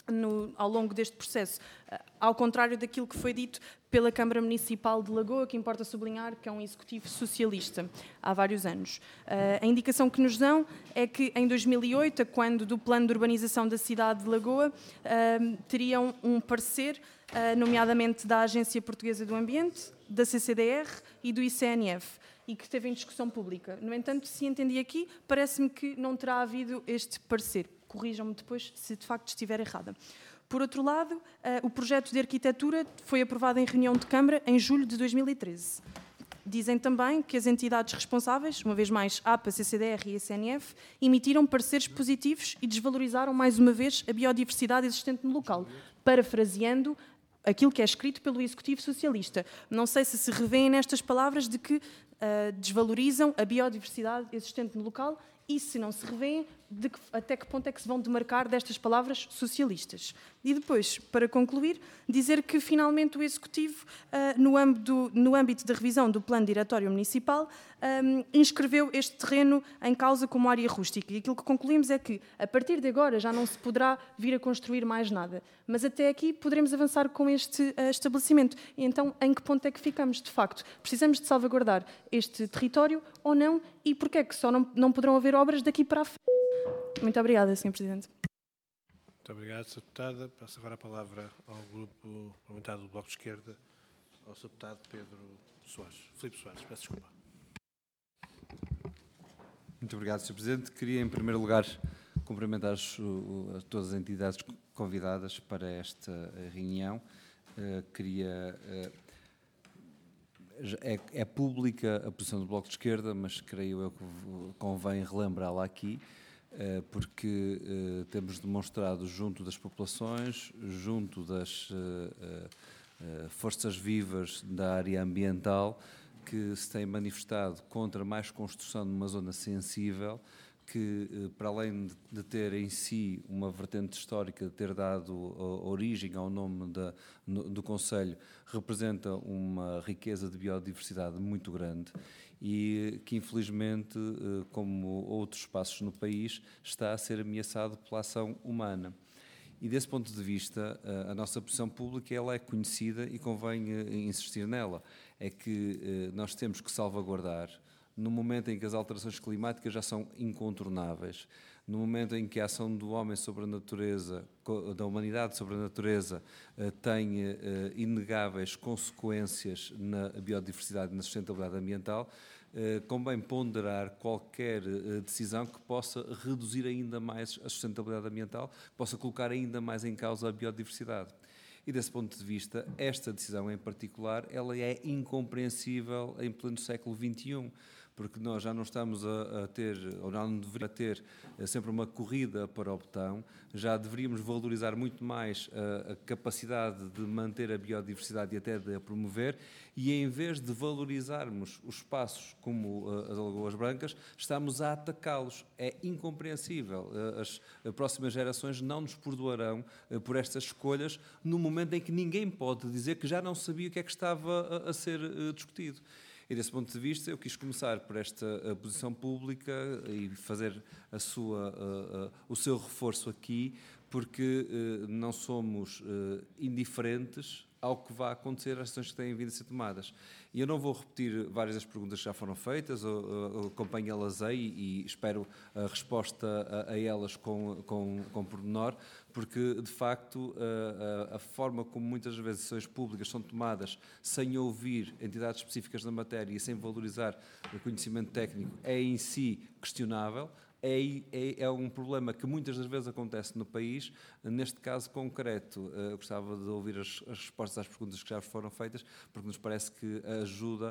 no, ao longo deste processo, ao contrário daquilo que foi dito pela Câmara Municipal de Lagoa, que importa sublinhar que é um executivo socialista há vários anos. A indicação que nos dão é que em dois mil e oito, quando do plano de urbanização da cidade de Lagoa, teriam um parecer, nomeadamente da Agência Portuguesa do Ambiente, da C C D R e do I C N F, e que esteve em discussão pública. No entanto, se entendi aqui, parece-me que não terá havido este parecer. Corrijam-me depois se de facto estiver errada. Por outro lado, o projeto de arquitetura foi aprovado em reunião de Câmara em julho de dois mil e treze. Dizem também que as entidades responsáveis, uma vez mais A P A, C C D R e I C N F, emitiram pareceres positivos e desvalorizaram mais uma vez a biodiversidade existente no local, parafraseando aquilo que é escrito pelo Executivo Socialista. Não sei se se revêem nestas palavras de que uh, desvalorizam a biodiversidade existente no local e, se não se revêem, de que, até que ponto é que se vão demarcar destas palavras socialistas. E depois, para concluir, dizer que finalmente o Executivo, uh, no, âmbito, no âmbito da revisão do Plano Diretório Municipal, um, inscreveu este terreno em causa como área rústica. E aquilo que concluímos é que, a partir de agora, já não se poderá vir a construir mais nada. Mas até aqui poderemos avançar com este uh, estabelecimento. E então, em que ponto é que ficamos, de facto? Precisamos de salvaguardar este território ou não? E porquê é que só não, não poderão haver obras daqui para a frente? Muito obrigada, senhor Presidente.
Muito obrigado, senhora Deputada. Passo agora a palavra ao Grupo Parlamentar do Bloco de Esquerda, ao senhor Deputado Pedro Soares. Filipe Soares, peço desculpa.
Muito obrigado, senhor Presidente. Queria, em primeiro lugar, cumprimentar as, a todas as entidades convidadas para esta reunião. Uh, queria... Uh, é, é pública a posição do Bloco de Esquerda, mas creio eu que convém relembrá-la aqui, porque uh, temos demonstrado junto das populações, junto das uh, uh, forças vivas da área ambiental, que se tem manifestado contra mais construção numa zona sensível, que uh, para além de, de ter em si uma vertente histórica, de ter dado uh, origem ao nome da, no, do Conselho, representa uma riqueza de biodiversidade muito grande, e que, infelizmente, como outros espaços no país, está a ser ameaçado pela ação humana. E, desse ponto de vista, a nossa posição pública ela é conhecida e convém insistir nela. É que nós temos que salvaguardar, no momento em que as alterações climáticas já são incontornáveis, no momento em que a ação do homem sobre a natureza, da humanidade sobre a natureza, tem inegáveis consequências na biodiversidade e na sustentabilidade ambiental, convém ponderar qualquer decisão que possa reduzir ainda mais a sustentabilidade ambiental, que possa colocar ainda mais em causa a biodiversidade. E, desse ponto de vista, esta decisão em particular, ela é incompreensível em pleno século vinte e um, porque nós já não estamos a, a ter, ou não deveríamos ter, sempre uma corrida para o botão, já deveríamos valorizar muito mais a, a capacidade de manter a biodiversidade e até de a promover, e em vez de valorizarmos os espaços como uh, as Alagoas Brancas, estamos a atacá-los. É incompreensível. Uh, as uh, próximas gerações não nos perdoarão uh, por estas escolhas, no momento em que ninguém pode dizer que já não sabia o que é que estava a, a ser uh, discutido. E, desse ponto de vista, eu quis começar por esta uh, posição pública e fazer a sua, uh, uh, o seu reforço aqui, porque uh, não somos uh, indiferentes ao que vai acontecer, às ações que têm vindo a ser tomadas. E eu não vou repetir várias das perguntas que já foram feitas, acompanho-las aí e espero a resposta a, a elas com, com, com pormenor, porque, de facto, a, a, a forma como muitas vezes ações públicas são tomadas sem ouvir entidades específicas da matéria e sem valorizar o conhecimento técnico é, em si, questionável. É, é, é um problema que muitas das vezes acontece no país. Neste caso concreto, eu gostava de ouvir as, as respostas às perguntas que já foram feitas, porque nos parece que ajuda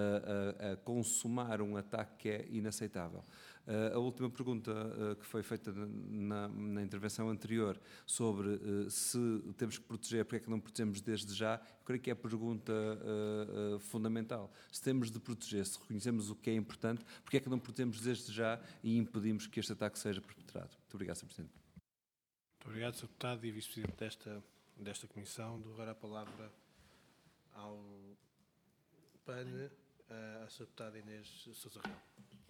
a, a, a consumar um ataque que é inaceitável. A última pergunta que foi feita na, na intervenção anterior sobre se temos que proteger, porque é que não protegemos desde já, eu creio que é a pergunta uh, uh, fundamental. Se temos de proteger, se reconhecemos o que é importante, porque é que não protegemos desde já e impedimos que este ataque seja perpetrado? Muito obrigado, senhor Presidente.
Muito obrigado, senhor Deputado e Vice-Presidente desta, desta Comissão. Dou agora a palavra ao P A N, à senhora Deputada Inês Sousa Real.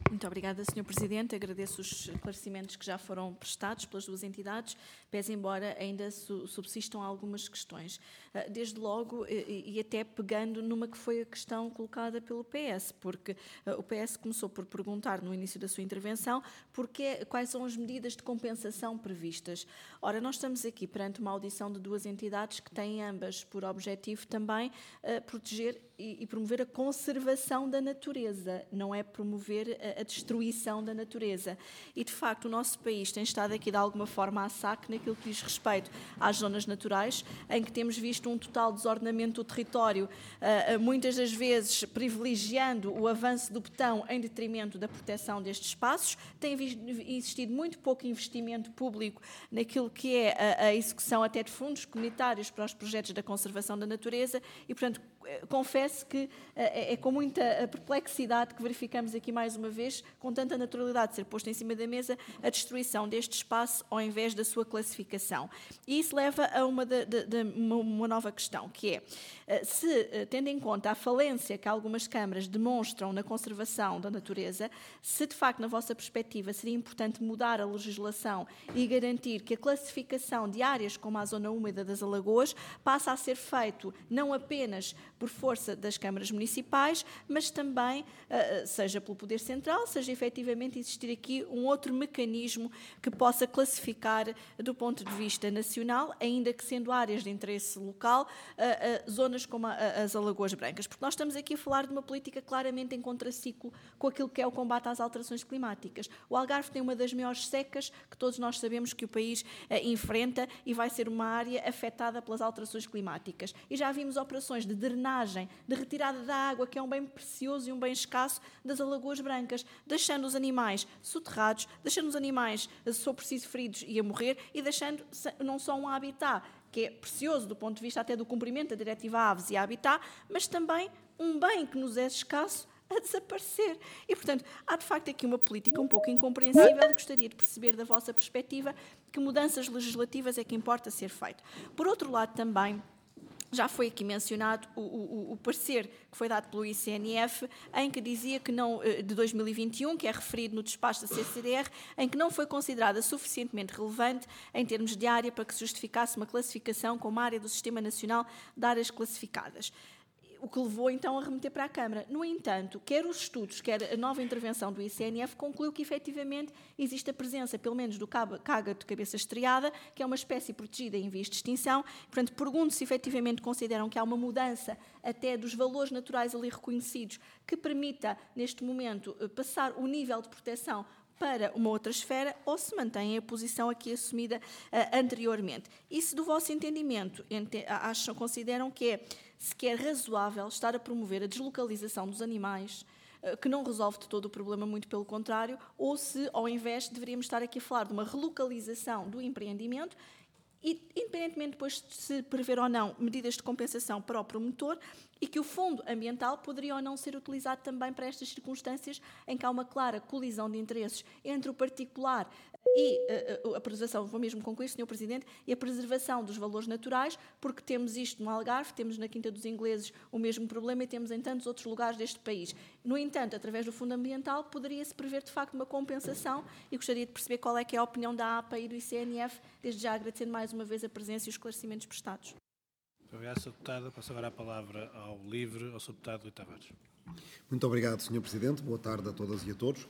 Muito obrigada, senhor Presidente. Agradeço os esclarecimentos que já foram prestados pelas duas entidades, pese embora ainda subsistam algumas questões. Desde logo, e até pegando numa que foi a questão colocada pelo P S, porque o P S começou por perguntar no início da sua intervenção porque, quais são as medidas de compensação previstas. Ora, nós estamos aqui perante uma audição de duas entidades que têm ambas por objetivo também uh, proteger e, e promover a conservação da natureza, não é promover a, a destruição da natureza. E, de facto, o nosso país tem estado aqui de alguma forma a saque naquilo que diz respeito às zonas naturais, em que temos visto um total desordenamento do território, uh, muitas das vezes privilegiando o avanço do betão em detrimento da proteção destes espaços. Tem existido muito pouco investimento público naquilo que é a, a execução até de fundos comunitários para os projetos da conservação da natureza e, portanto, confesso que é, é com muita perplexidade que verificamos aqui mais uma vez, com tanta naturalidade, ser posto em cima da mesa a destruição deste espaço ao invés da sua classificação. E isso leva a uma, de, de, de, uma, uma nova questão, que é, se, tendo em conta a falência que algumas câmaras demonstram na conservação da natureza, se de facto, na vossa perspectiva, seria importante mudar a legislação e garantir que a classificação de áreas como a zona úmida das Alagoas passa a ser feito não apenas por força das câmaras municipais, mas também, seja pelo Poder Central, seja efetivamente existir aqui um outro mecanismo que possa classificar do ponto de vista nacional, ainda que sendo áreas de interesse local, zonas como as Alagoas Brancas. Porque nós estamos aqui a falar de uma política claramente em contraciclo com aquilo que é o combate às alterações climáticas. O Algarve tem uma das maiores secas que todos nós sabemos que o país enfrenta e vai ser uma área afetada pelas alterações climáticas. E já vimos operações de drenagem, de retirada da água, que é um bem precioso e um bem escasso, das Alagoas Brancas, deixando os animais soterrados, deixando os animais, se for preciso, feridos e a morrer, e deixando não só um habitat que é precioso do ponto de vista até do cumprimento da Diretiva Aves e Habitat, mas também um bem que nos é escasso a desaparecer. E, portanto, há de facto aqui uma política um pouco incompreensível e gostaria de perceber da vossa perspectiva que mudanças legislativas é que importa ser feito. Por outro lado, também, já foi aqui mencionado o, o, o parecer que foi dado pelo I C N F, em que dizia que não, de dois mil e vinte e um, que é referido no despacho da C C D R, em que não foi considerada suficientemente relevante em termos de área para que se justificasse uma classificação como área do Sistema Nacional de Áreas Classificadas. O que levou, então, a remeter para a Câmara. No entanto, quer os estudos, quer a nova intervenção do I C N F, concluiu que, efetivamente, existe a presença, pelo menos, do cágado de cabeça estriada, que é uma espécie protegida em vias de extinção. Portanto, pergunto se, efetivamente, consideram que há uma mudança até dos valores naturais ali reconhecidos que permita, neste momento, passar o nível de proteção para uma outra esfera, ou se mantém a posição aqui assumida uh, anteriormente. E se, do vosso entendimento, ente acham, consideram que é sequer razoável estar a promover a deslocalização dos animais, uh, que não resolve de todo o problema, muito pelo contrário, ou se, ao invés, deveríamos estar aqui a falar de uma relocalização do empreendimento, e, independentemente depois de se prever ou não medidas de compensação para o promotor, e que o fundo ambiental poderia ou não ser utilizado também para estas circunstâncias em que há uma clara colisão de interesses entre o particular e uh, a preservação, vou mesmo concluir, senhor Presidente, e a preservação dos valores naturais, porque temos isto no Algarve, temos na Quinta dos Ingleses o mesmo problema e temos em tantos outros lugares deste país. No entanto, através do Fundo Ambiental, poderia-se prever, de facto, uma compensação e gostaria de perceber qual é que é a opinião da A P A e do I C N F, desde já agradecendo mais uma vez a presença e os esclarecimentos prestados.
Muito obrigado, senhor Deputado. Passo agora a palavra ao livre, ao senhor Deputado Rui Tavares.
Muito obrigado, senhor Presidente. Boa tarde a todas e a todos.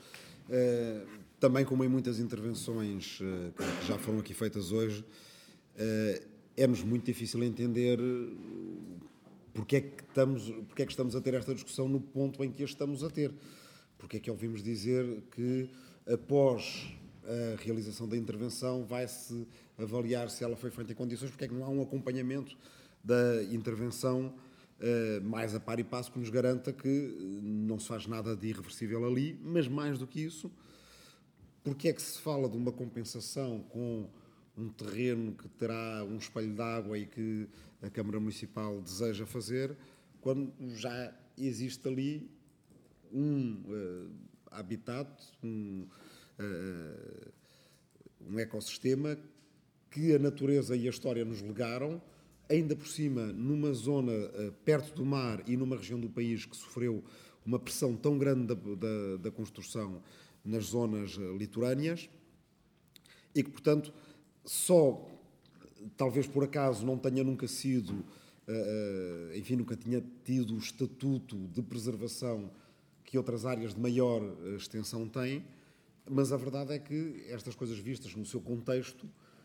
Uh, também, como em muitas intervenções uh, que já foram aqui feitas hoje, uh, é-nos muito difícil entender porque é, que estamos, porque é que estamos a ter esta discussão no ponto em que a estamos a ter. Porque é que ouvimos dizer que, após a realização da intervenção, vai-se avaliar se ela foi feita em condições, porque é que não há um acompanhamento da intervenção uh, mais a par e passo que nos garanta que não se faz nada de irreversível ali, mas mais do que isso, porque é que se fala de uma compensação com um terreno que terá um espelho de água e que a Câmara Municipal deseja fazer, quando já existe ali um uh, habitat, um, uh, um ecossistema que a natureza e a história nos legaram, ainda por cima numa zona uh, perto do mar e numa região do país que sofreu uma pressão tão grande da, da, da construção nas zonas litorâneas e que, portanto, só, talvez por acaso, não tenha nunca sido, enfim, nunca tinha tido o estatuto de preservação que outras áreas de maior extensão têm, mas a verdade é que estas coisas vistas no seu contexto,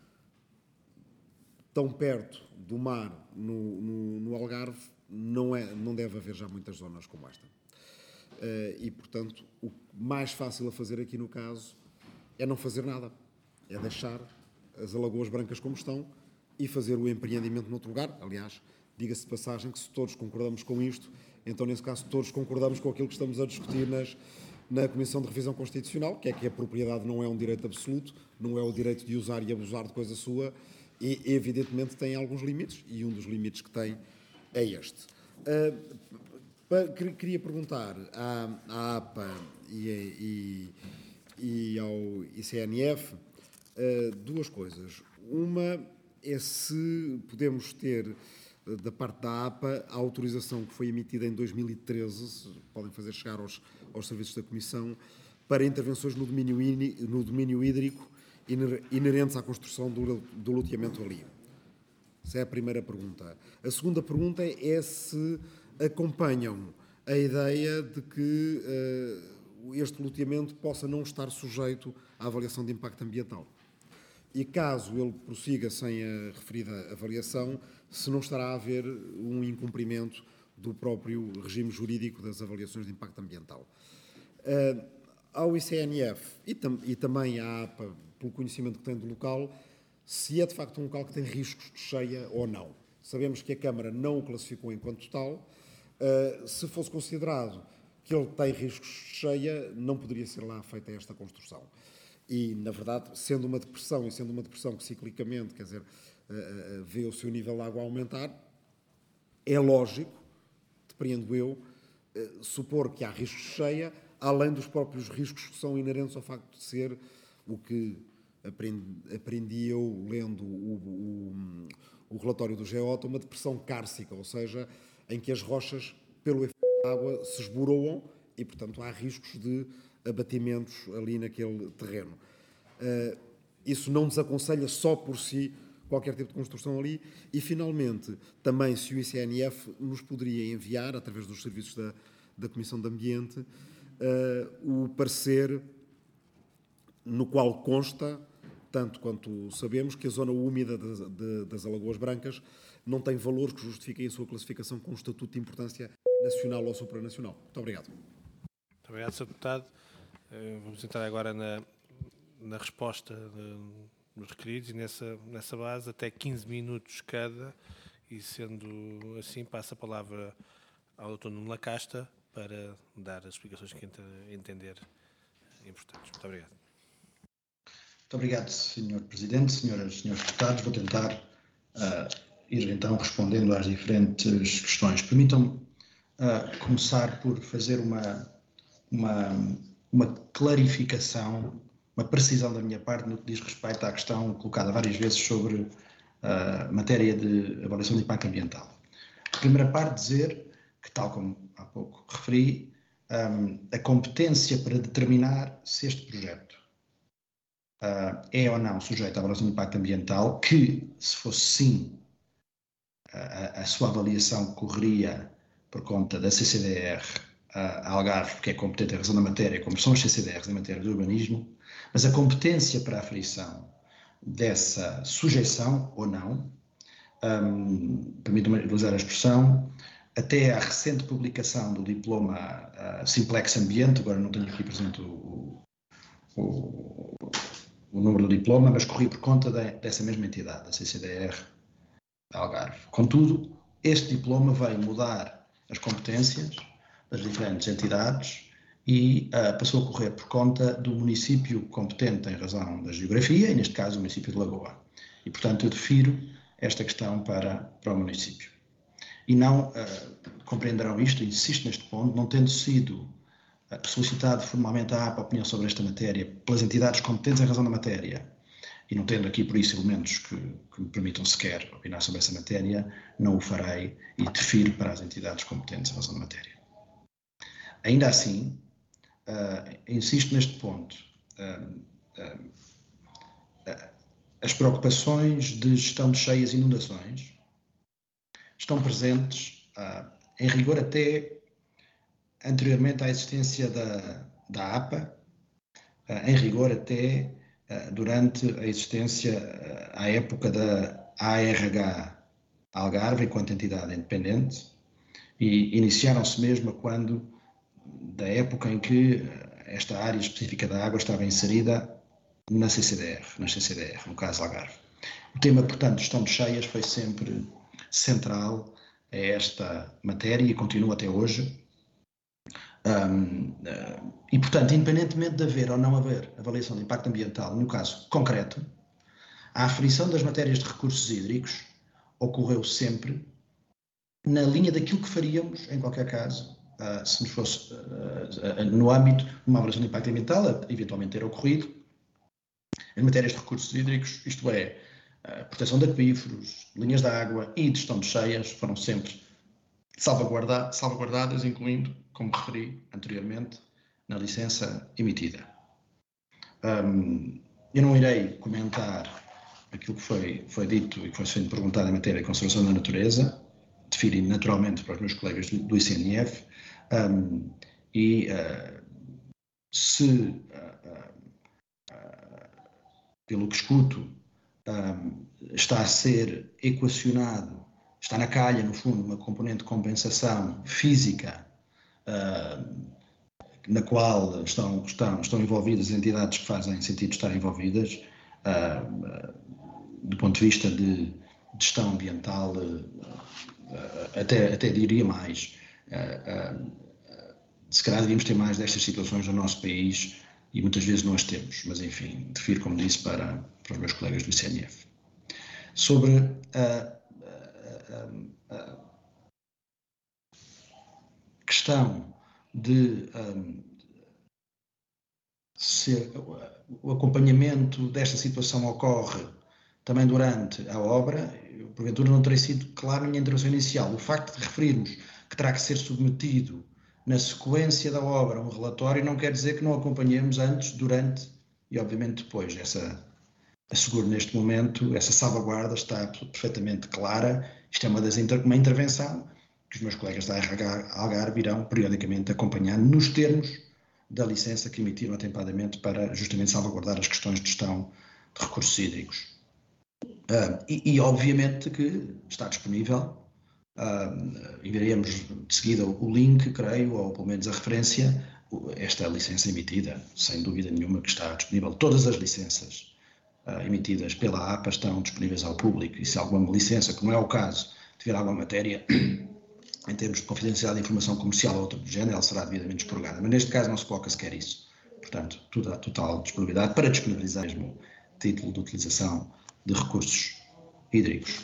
tão perto do mar, no, no, no Algarve, não, é, não deve haver já muitas zonas como esta. E, portanto, o mais fácil a fazer aqui no caso é não fazer nada, é deixar as Alagoas Brancas como estão e fazer o empreendimento noutro lugar. Aliás, diga-se de passagem que se todos concordamos com isto, então, nesse caso, todos concordamos com aquilo que estamos a discutir nas, na Comissão de Revisão Constitucional, que é que a propriedade não é um direito absoluto, não é o direito de usar e abusar de coisa sua e, evidentemente, tem alguns limites, e um dos limites que tem é este. Uh, pa, queria perguntar à, à A P A e, e, e ao I C N F uh, duas coisas. Uma é se podemos ter, da parte da A P A, a autorização que foi emitida em dois mil e treze, se podem fazer chegar aos, aos serviços da Comissão, para intervenções no domínio, no domínio hídrico inerentes à construção do, do loteamento ali. Essa é a primeira pergunta. A segunda pergunta é se acompanham a ideia de que uh, este loteamento possa não estar sujeito à avaliação de impacto ambiental. E caso ele prossiga sem a referida avaliação, se não estará a haver um incumprimento do próprio regime jurídico das avaliações de impacto ambiental. Uh, ao I C N F e, tam e também à A P A, pelo conhecimento que tem do local, se é de facto um local que tem riscos de cheia ou não. Sabemos que a Câmara não o classificou enquanto tal. Uh, se fosse considerado que ele tem riscos de cheia, não poderia ser lá feita esta construção. E, na verdade, sendo uma depressão, e sendo uma depressão que ciclicamente, quer dizer, uh, uh, vê o seu nível de água aumentar, é lógico, depreendo eu, uh, supor que há riscos de cheia, além dos próprios riscos que são inerentes ao facto de ser o que aprendi, aprendi eu lendo o, o, o relatório do Geota, uma depressão cárcica, ou seja, em que as rochas, pelo efeito da água, se esboroam e, portanto, há riscos de abatimentos ali naquele terreno. Uh, isso não desaconselha só por si qualquer tipo de construção ali e, finalmente, também se o I C N F nos poderia enviar, através dos serviços da, da Comissão de Ambiente, uh, o parecer no qual consta, tanto quanto sabemos, que a zona úmida de, de, das Alagoas Brancas não tem valores que justifiquem a sua classificação com um estatuto de importância nacional ou supranacional. Muito obrigado.
Muito obrigado, senhor Deputado. Vamos entrar agora na, na resposta de, dos requeridos e nessa, nessa base até quinze minutos cada e, sendo assim, passo a palavra ao doutor Nuno Lacasta para dar as explicações que entender importantes. Muito obrigado.
Muito obrigado, senhor Presidente, senhoras e senhores deputados. Vou tentar uh, ir então respondendo às diferentes questões. Permitam-me uh, começar por fazer uma, uma, uma clarificação, uma precisão da minha parte no que diz respeito à questão colocada várias vezes sobre a uh, matéria de avaliação de impacto ambiental. A primeira parte, dizer que, tal como há pouco referi, um, a competência para determinar se este projeto Uh, é ou não sujeito à avaliação de impacto ambiental, que, se fosse sim, a, a sua avaliação correria por conta da C C D R uh, Algarve, porque é competente em razão da matéria, como são as C C D Rs em matéria de urbanismo, mas a competência para a aferição dessa sujeição ou não, um, permito-me utilizar a expressão, até à recente publicação do diploma uh, Simplex Ambiente, agora não tenho aqui presente o, o, o o número do diploma, mas corri por conta de, dessa mesma entidade, a C C D R Algarve. Contudo, este diploma veio mudar as competências das diferentes entidades e uh, passou a correr por conta do município competente em razão da geografia, e neste caso o município de Lagoa. E, portanto, eu defiro esta questão para, para o município. E não uh, compreenderão isto, insisto neste ponto, não tendo sido solicitado formalmente à A P A a opinião sobre esta matéria pelas entidades competentes em razão da matéria e não tendo aqui por isso elementos que, que me permitam sequer opinar sobre essa matéria, não o farei e defiro para as entidades competentes em razão da matéria. Ainda assim, uh, insisto neste ponto, uh, uh, uh, as preocupações de gestão de cheias e inundações estão presentes, uh, em rigor até anteriormente à existência da, da A P A, uh, em rigor até uh, durante a existência, uh, à época da A R H Algarve, enquanto entidade independente, e iniciaram-se mesmo quando, da época em que esta área específica da água estava inserida na C C D R, na C C D R, no caso Algarve. O tema, portanto, gestão de cheias foi sempre central a esta matéria e continua até hoje. Um, uh, e, portanto, independentemente de haver ou não haver avaliação de impacto ambiental, no caso concreto, a aferição das matérias de recursos hídricos ocorreu sempre na linha daquilo que faríamos, em qualquer caso, uh, se nos fosse uh, uh, no âmbito de uma avaliação de impacto ambiental, a eventualmente ter ocorrido, em matérias de recursos hídricos, isto é, uh, proteção de aquíferos, linhas de água e gestão de cheias, foram sempre salvaguarda salvaguardadas, incluindo, como referi anteriormente, na licença emitida. Um, eu não irei comentar aquilo que foi, foi dito e que foi sendo perguntado em matéria de conservação da natureza, defiro naturalmente para os meus colegas do, do I C N F, um, e uh, se, uh, uh, uh, pelo que escuto, um, está a ser equacionado, está na calha, no fundo, uma componente de compensação física, uh, na qual estão, estão, estão envolvidas entidades que fazem sentido estar envolvidas, uh, uh, do ponto de vista de gestão ambiental, uh, até, até diria mais, uh, uh, se calhar devíamos ter mais destas situações no nosso país e muitas vezes não as temos, mas enfim, defiro, como disse, para, para os meus colegas do I C N F. Sobre a uh, uh, uh, questão de um, se o acompanhamento desta situação ocorre também durante a obra, eu, porventura não terei sido claro na minha intervenção inicial. O facto de referirmos que terá que ser submetido na sequência da obra um relatório não quer dizer que não acompanhemos antes, durante e obviamente depois. Essa, asseguro neste momento, essa salvaguarda está perfeitamente clara. Isto é uma, das inter, uma intervenção que os meus colegas da R H Algarve irão periodicamente acompanhar nos termos da licença que emitiram atempadamente para justamente salvaguardar as questões de gestão de recursos hídricos. Uh, e, e obviamente que está disponível, uh, enviaremos de seguida o link, creio, ou pelo menos a referência, esta licença emitida, sem dúvida nenhuma que está disponível. Todas as licenças uh, emitidas pela A P A estão disponíveis ao público, e se alguma licença, que não é o caso, tiver alguma matéria em termos de confidencialidade de informação comercial ou outro do género, ela será devidamente expurgada. Mas neste caso não se coloca sequer isso. Portanto, toda a total disponibilidade para disponibilizar mesmo título de utilização de recursos hídricos.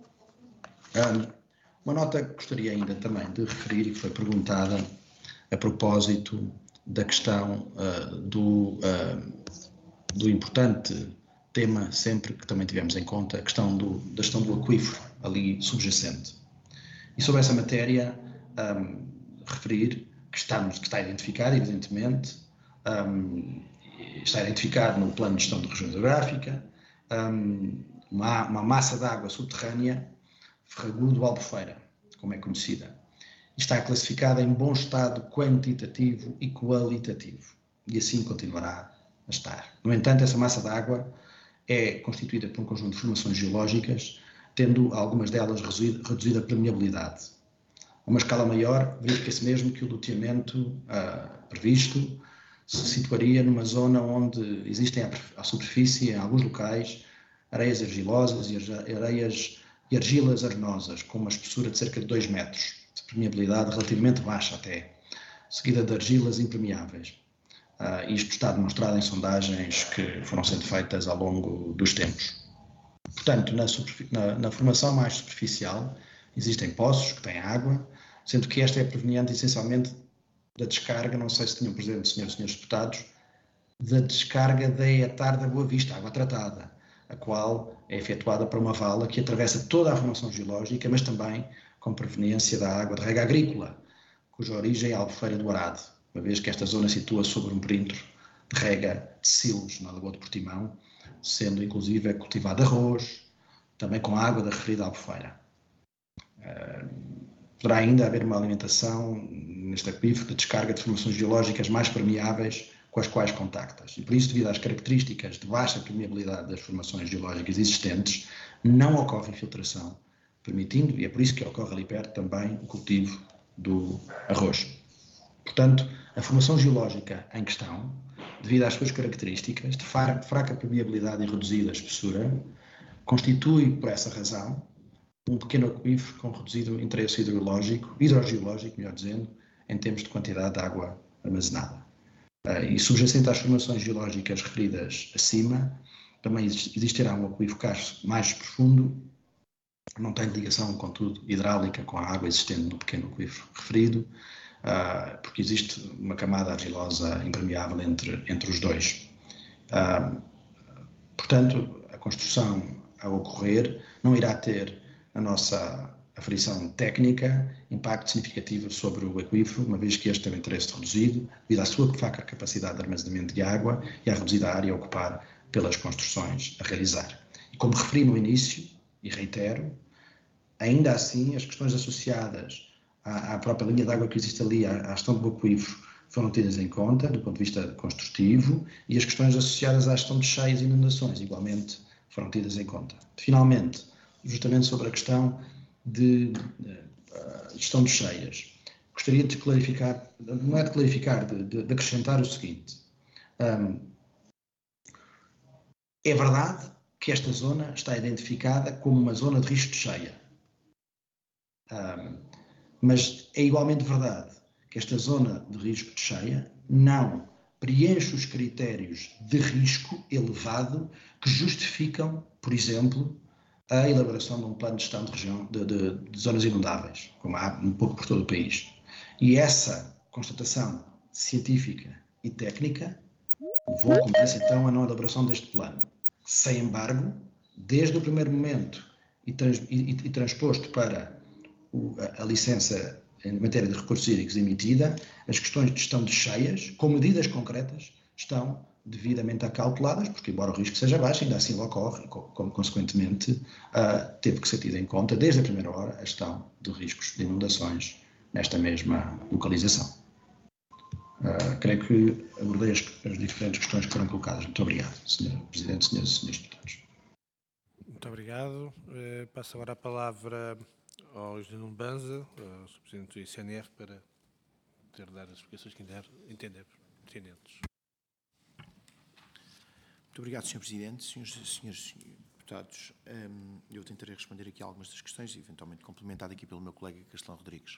Um, uma nota que gostaria ainda também de referir e que foi perguntada a propósito da questão uh, do, uh, do importante tema, sempre que também tivemos em conta, a questão do, da gestão do aquífero ali subjacente. E sobre essa matéria, um, referir que, estamos, que está identificado, evidentemente, um, está identificado no plano de gestão de região hidrográfica, um, uma, uma massa de água subterrânea, Ferragudo-Albufeira, como é conhecida. E está classificada em bom estado quantitativo e qualitativo, e assim continuará a estar. No entanto, essa massa de água é constituída por um conjunto de formações geológicas, tendo algumas delas reduzida permeabilidade. A uma escala maior, verifica-se mesmo que o loteamento uh, previsto se situaria numa zona onde existem à superfície, em alguns locais, areias argilosas e areias e argilas arenosas, com uma espessura de cerca de dois metros, de permeabilidade relativamente baixa até, seguida de argilas impermeáveis. Uh, isto está demonstrado em sondagens que foram sendo feitas ao longo dos tempos. Portanto, na, na, na formação mais superficial, existem poços que têm água, sendo que esta é proveniente essencialmente da descarga, não sei se tinham presente, senhoras e senhores deputados, da descarga da Etar da Boa Vista, água tratada, a qual é efetuada por uma vala que atravessa toda a formação geológica, mas também com proveniência da água de rega agrícola, cuja origem é a Albufeira do Arado, uma vez que esta zona situa sobre um perímetro de rega de silos na Lagoa de Portimão, sendo inclusive cultivado arroz, também com água da referida Albufeira. Poderá ainda haver uma alimentação neste aquífero de descarga de formações geológicas mais permeáveis com as quais contactas. E por isso, devido às características de baixa permeabilidade das formações geológicas existentes, não ocorre infiltração, permitindo, e é por isso que ocorre ali perto também, o cultivo do arroz. Portanto, a formação geológica em questão, devido às suas características de fraca permeabilidade e reduzida espessura, constitui, por essa razão, um pequeno aquífero com reduzido interesse hidrológico, hidrogeológico, melhor dizendo, em termos de quantidade de água armazenada. E subjacente às formações geológicas referidas acima, também existirá um aquífero mais profundo, não tem ligação, contudo, hidráulica com a água existente no pequeno aquífero referido, porque existe uma camada argilosa impermeável entre, entre os dois. Portanto, a construção a ocorrer não irá ter a nossa aferição técnica impacto significativo sobre o aquífero, uma vez que este tem um interesse reduzido devido à sua fraca capacidade de armazenamento de água e à reduzida área a ocupar pelas construções a realizar. E como referi no início, e reitero, ainda assim as questões associadas à, à própria linha de água que existe ali, à, à gestão do aquífero, foram tidas em conta do ponto de vista construtivo, e as questões associadas à gestão de cheias e inundações igualmente foram tidas em conta. Finalmente, justamente sobre a questão de uh, gestão de cheias, gostaria de clarificar, não é de clarificar, de, de, de acrescentar o seguinte. Um, é verdade que esta zona está identificada como uma zona de risco de cheia, um, mas é igualmente verdade que esta zona de risco de cheia não preenche os critérios de risco elevado que justificam, por exemplo, a elaboração de um plano de gestão de, região, de, de, de zonas inundáveis, como há um pouco por todo o país. E essa constatação científica e técnica levou, como disse então, a não elaboração deste plano. Sem embargo, desde o primeiro momento e, trans, e, e transposto para o, a, a licença em matéria de recursos hídricos emitida, as questões de gestão de cheias, com medidas concretas, estão devidamente acalculadas, porque embora o risco seja baixo, ainda assim ocorre, como consequentemente uh, teve que ser tida em conta desde a primeira hora a gestão de riscos de inundações nesta mesma localização. Uh, creio que abordei as, as diferentes questões que foram colocadas. Muito obrigado, senhor Presidente, senhoras e senhores deputados.
Muito obrigado. Uh, passo agora a palavra ao engenheiro Nuno Banza, ao senhor Presidente do I C N F, para ter de dar as explicações que entender pertinentes.
Muito obrigado, senhor Presidente. Senhores e senhores deputados, eu tentarei responder aqui a algumas das questões, eventualmente complementado aqui pelo meu colega Castelão Rodrigues.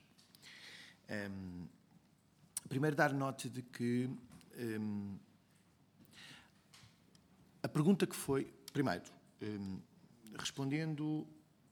Primeiro, dar nota de que a pergunta que foi... Primeiro, respondendo,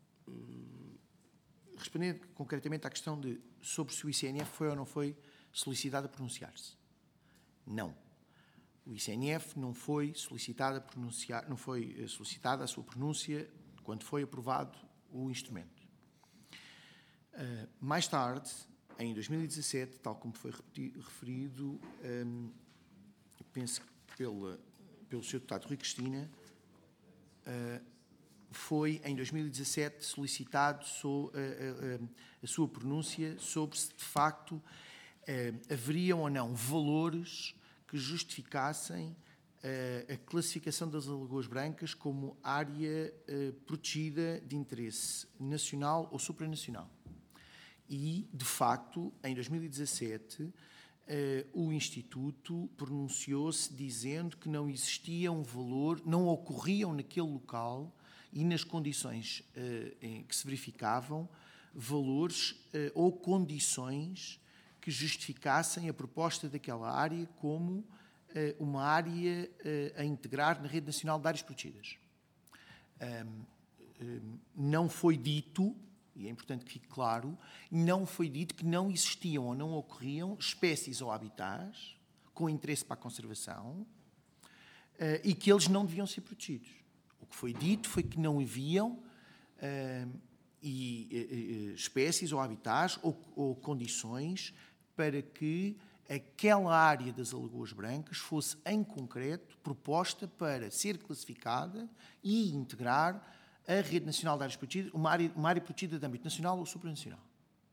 respondendo concretamente à questão de sobre se o I C N F foi ou não foi solicitado a pronunciar-se. Não. O I C N F não foi solicitado a pronunciar, não foi solicitada a sua pronúncia quando foi aprovado o instrumento. Uh, mais tarde, em dois mil e dezassete, tal como foi referido, um, penso que pela, pelo senhor deputado Rui Cristina, uh, foi em dois mil e dezassete solicitado so, uh, uh, uh, a sua pronúncia sobre se de facto uh, haveriam ou não valores que justificassem uh, a classificação das Alagoas Brancas como área uh, protegida de interesse nacional ou supranacional. E, de facto, em dois mil e dezassete, uh, o Instituto pronunciou-se dizendo que não existia um valor, não ocorriam naquele local e nas condições uh, em que se verificavam valores uh, ou condições que justificassem a proposta daquela área como uh, uma área uh, a integrar na Rede Nacional de Áreas Protegidas. Um, um, não foi dito, e é importante que fique claro, não foi dito que não existiam ou não ocorriam espécies ou habitats com interesse para a conservação uh, e que eles não deviam ser protegidos. O que foi dito foi que não haviam uh, e, uh, uh, espécies ou habitats ou, ou condições para que aquela área das Alagoas Brancas fosse, em concreto, proposta para ser classificada e integrar a Rede Nacional de Áreas Protegidas, uma área, uma área protegida de âmbito nacional ou supranacional.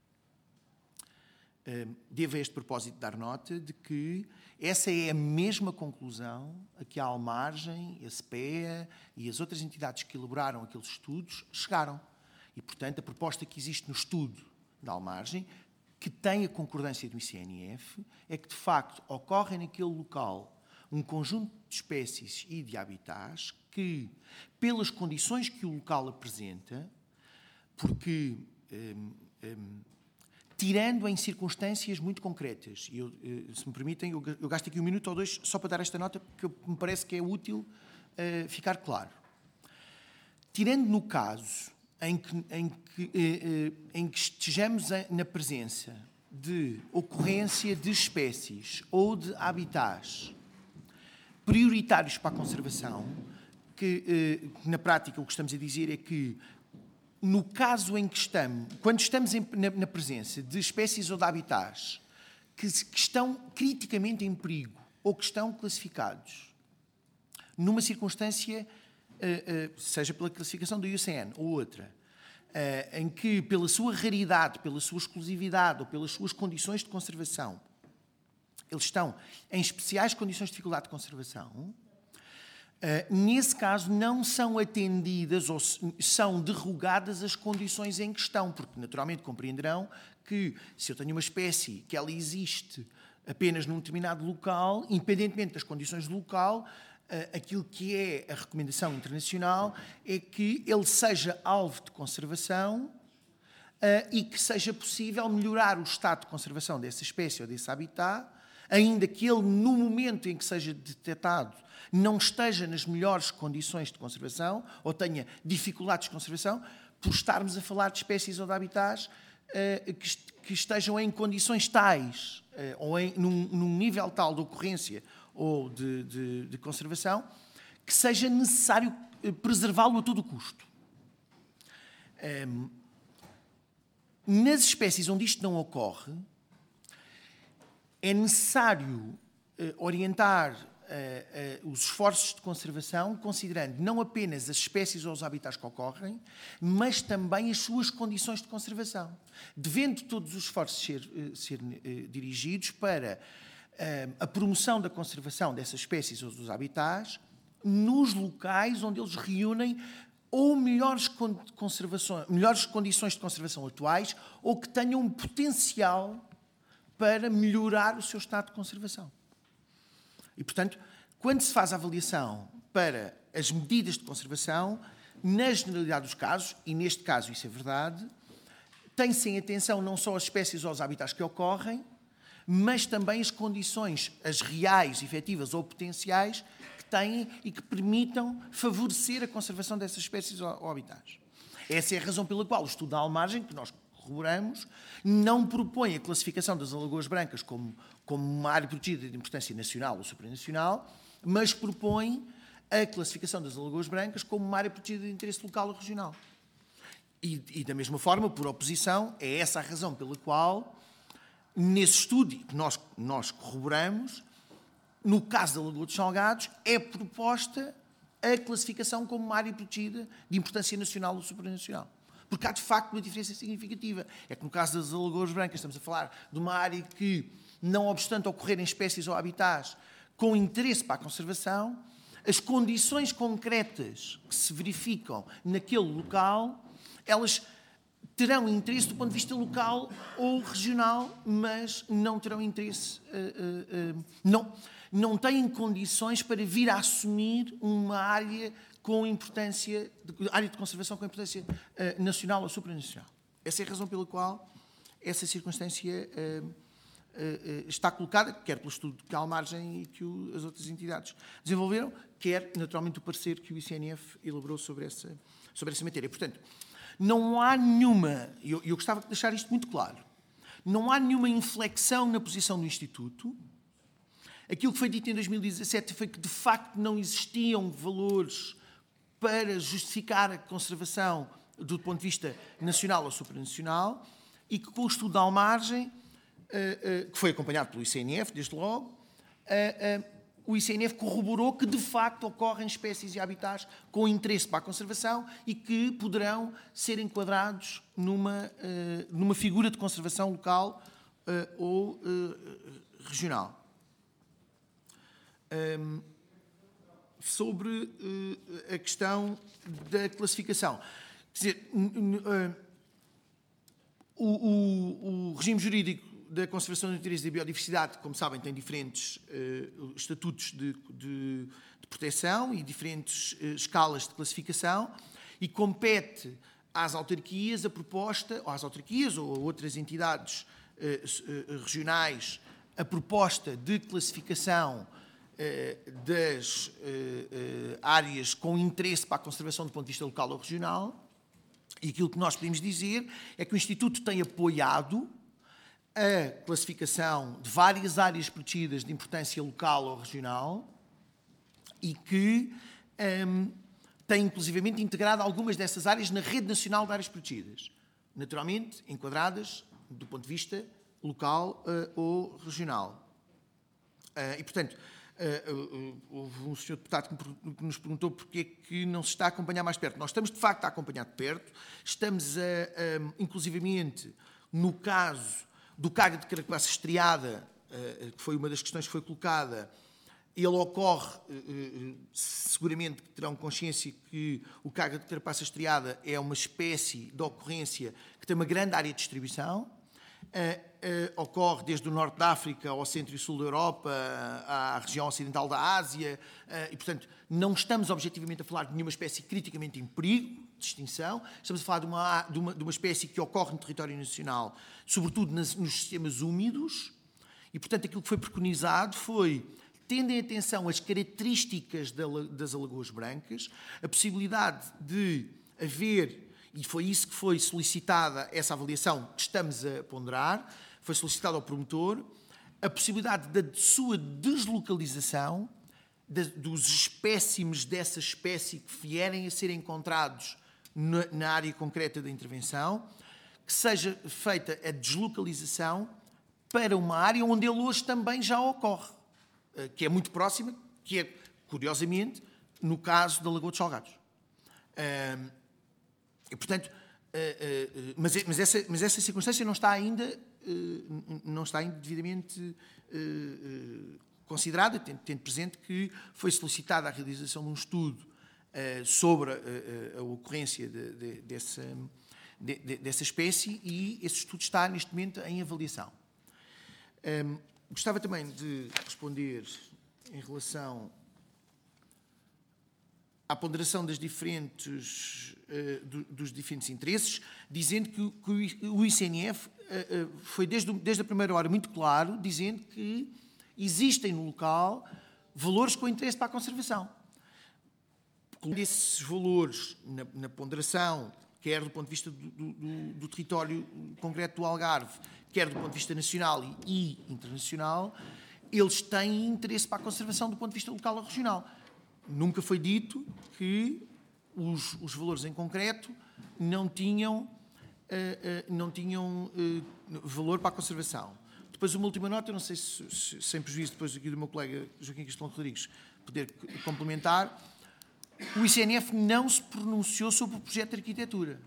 Devo a este propósito dar nota de que essa é a mesma conclusão a que a Almargem, a SPEA e as outras entidades que elaboraram aqueles estudos chegaram. E, portanto, a proposta que existe no estudo da Almargem, que tem a concordância do I C N F, é que, de facto, ocorre naquele local um conjunto de espécies e de habitats que, pelas condições que o local apresenta, porque... Hum, hum, tirando em circunstâncias muito concretas. E eu, se me permitem, eu gasto aqui um minuto ou dois só para dar esta nota, porque me parece que é útil uh, ficar claro. Tirando no caso em que, em que, uh, uh, em que estejamos na presença de ocorrência de espécies ou de habitats prioritários para a conservação, que uh, na prática o que estamos a dizer é que no caso em que estamos, quando estamos em, na, na presença de espécies ou de habitats que, que estão criticamente em perigo ou que estão classificados numa circunstância, uh, uh, seja pela classificação do I U C N ou outra, uh, em que pela sua raridade, pela sua exclusividade ou pelas suas condições de conservação, eles estão em especiais condições de dificuldade de conservação, Uh, nesse caso, não são atendidas ou são derrogadas as condições em questão, porque naturalmente compreenderão que se eu tenho uma espécie que ela existe apenas num determinado local, independentemente das condições do local, uh, aquilo que é a recomendação internacional é que ele seja alvo de conservação uh, e que seja possível melhorar o estado de conservação dessa espécie ou desse habitat, ainda que ele, no momento em que seja detectado, não esteja nas melhores condições de conservação ou tenha dificuldades de conservação, por estarmos a falar de espécies ou de habitats uh, que, que estejam em condições tais uh, ou em, num, num nível tal de ocorrência ou de, de, de conservação que seja necessário preservá-lo a todo custo. Um, nas espécies onde isto não ocorre, é necessário uh, orientar Uh, uh, os esforços de conservação, considerando não apenas as espécies ou os habitats que ocorrem, mas também as suas condições de conservação, devendo todos os esforços ser, uh, ser uh, dirigidos para uh, a promoção da conservação dessas espécies ou dos habitats nos locais onde eles reúnem ou melhores, melhores condições de conservação atuais ou que tenham um potencial para melhorar o seu estado de conservação. E, portanto, quando se faz a avaliação para as medidas de conservação, na generalidade dos casos, e neste caso isso é verdade, tem-se em atenção não só as espécies ou os habitats que ocorrem, mas também as condições, as reais, efetivas ou potenciais, que têm e que permitam favorecer a conservação dessas espécies ou habitats. Essa é a razão pela qual o estudo da Almargem, que nós corroboramos, não propõe a classificação das Alagoas Brancas como, como uma área protegida de importância nacional ou supranacional, mas propõe a classificação das Alagoas Brancas como uma área protegida de interesse local ou regional. E, e da mesma forma, por oposição, é essa a razão pela qual, nesse estudo que nós, nós corroboramos, no caso da Lagoa dos Salgados, é proposta a classificação como uma área protegida de importância nacional ou supranacional. Porque há, de facto, uma diferença significativa. É que, no caso das Alagoas Brancas, estamos a falar de uma área que, não obstante ocorrerem espécies ou habitats com interesse para a conservação, as condições concretas que se verificam naquele local, elas terão interesse do ponto de vista local ou regional, mas não terão interesse, uh, uh, uh, não, não têm condições para vir a assumir uma área com importância, de, área de conservação com importância uh, nacional ou supranacional. Essa é a razão pela qual essa circunstância uh, uh, uh, está colocada, quer pelo estudo que a Almargem e que o, as outras entidades desenvolveram, quer, naturalmente, o parecer que o I C N F elaborou sobre essa, sobre essa matéria. Portanto, não há nenhuma, e eu, eu gostava de deixar isto muito claro, não há nenhuma inflexão na posição do Instituto. Aquilo que foi dito em dois mil e dezassete foi que, de facto, não existiam valores para justificar a conservação do ponto de vista nacional ou supranacional e que, com o estudo da Almargem, uh, uh, que foi acompanhado pelo I C N F, desde logo, uh, uh, o I C N F corroborou que, de facto, ocorrem espécies e habitats com interesse para a conservação e que poderão ser enquadrados numa, uh, numa figura de conservação local uh, ou uh, regional. Um, sobre uh, a questão da classificação. Quer dizer, uh, o, o, o regime jurídico da conservação do interesse da biodiversidade, como sabem, tem diferentes uh, estatutos de, de, de proteção e diferentes uh, escalas de classificação e compete às autarquias a proposta, ou às autarquias ou a outras entidades uh, uh, regionais, a proposta de classificação uh, das uh, uh, áreas com interesse para a conservação do ponto de vista local ou regional. E aquilo que nós podemos dizer é que o Instituto tem apoiado a classificação de várias áreas protegidas de importância local ou regional e que um, tem inclusivamente integrado algumas dessas áreas na Rede Nacional de Áreas Protegidas, naturalmente enquadradas do ponto de vista local uh, ou regional. Uh, e, portanto, uh, uh, uh, houve um senhor deputado que, me, que nos perguntou porque é que não se está a acompanhar mais perto. Nós estamos, de facto, a acompanhar de perto. Estamos, a, a, inclusivamente, no caso do caga de carapaça estriada, que foi uma das questões que foi colocada, ele ocorre, seguramente que terão consciência que o caga de carapaça estriada é uma espécie de ocorrência que tem uma grande área de distribuição, ocorre desde o norte da África ao centro e sul da Europa, à região ocidental da Ásia, e, portanto, não estamos objetivamente a falar de nenhuma espécie criticamente em perigo de extinção, estamos a falar de uma, de uma, de uma espécie que ocorre no território nacional, sobretudo nas, nos sistemas úmidos, e, portanto, aquilo que foi preconizado foi, tendo em atenção as características das alagoas brancas, a possibilidade de haver, e foi isso que foi solicitada, essa avaliação que estamos a ponderar, foi solicitada ao promotor, a possibilidade da sua deslocalização, de, dos espécimes dessa espécie que vierem a ser encontrados na, na área concreta da intervenção, que seja feita a deslocalização para uma área onde ele hoje também já ocorre, que é muito próxima, que é, curiosamente, no caso da Lagoa dos Salgados. E, portanto, mas, mas, essa, mas essa circunstância não está ainda, não está ainda devidamente considerada, tendo, tendo presente que foi solicitada a realização de um estudo sobre a, a ocorrência de, de, dessa, de, de, dessa espécie e esse estudo está, neste momento, em avaliação. Um, gostava também de responder em relação à ponderação das diferentes, uh, do, dos diferentes interesses, dizendo que, que o I C N F uh, uh, foi desde, desde a primeira hora muito claro, dizendo que existem no local valores com interesse para a conservação. Esses valores na, na ponderação, quer do ponto de vista do, do, do território concreto do Algarve, quer do ponto de vista nacional e, e internacional, eles têm interesse para a conservação do ponto de vista local ou regional. Nunca foi dito que os, os valores em concreto não tinham, uh, uh, não tinham uh, valor para a conservação. Depois, uma última nota, eu não sei se, se sem prejuízo depois aqui do meu colega Joaquim Castelo Rodrigues poder complementar, o I C N F não se pronunciou sobre o projeto de arquitetura.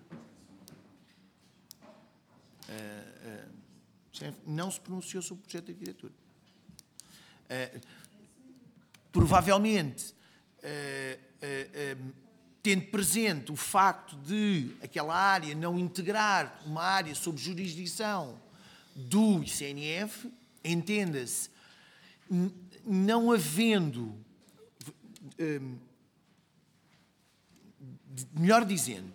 Uh, uh, não se pronunciou sobre o projeto de arquitetura. Uh, provavelmente, uh, uh, uh, tendo presente o facto de aquela área não integrar uma área sob jurisdição do I C N F, entenda-se, não havendo... Uh, melhor dizendo,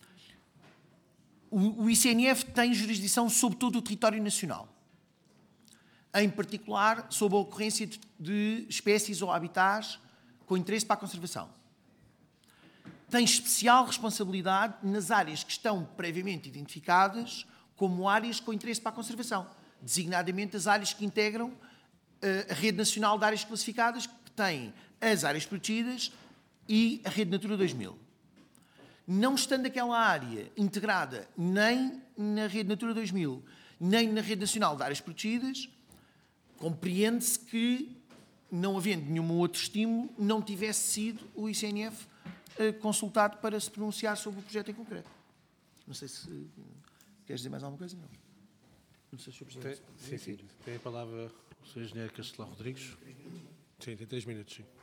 o I C N F tem jurisdição sobre todo o território nacional, em particular sobre a ocorrência de espécies ou habitats com interesse para a conservação. Tem especial responsabilidade nas áreas que estão previamente identificadas como áreas com interesse para a conservação, designadamente as áreas que integram a Rede Nacional de Áreas Classificadas, que têm as áreas protegidas e a Rede Natura dois mil. Não estando aquela área integrada nem na Rede Natura dois mil, nem na Rede Nacional de Áreas Protegidas, compreende-se que, não havendo nenhum outro estímulo, não tivesse sido o I C N F uh, consultado para se pronunciar sobre o projeto em concreto. Não sei se uh, queres dizer mais alguma coisa? Não. Não sei se o Presidente...
Tem, sim, sim. Tem a palavra o senhor Engenheiro Castelão Rodrigues. Sim, tem três minutos, sim.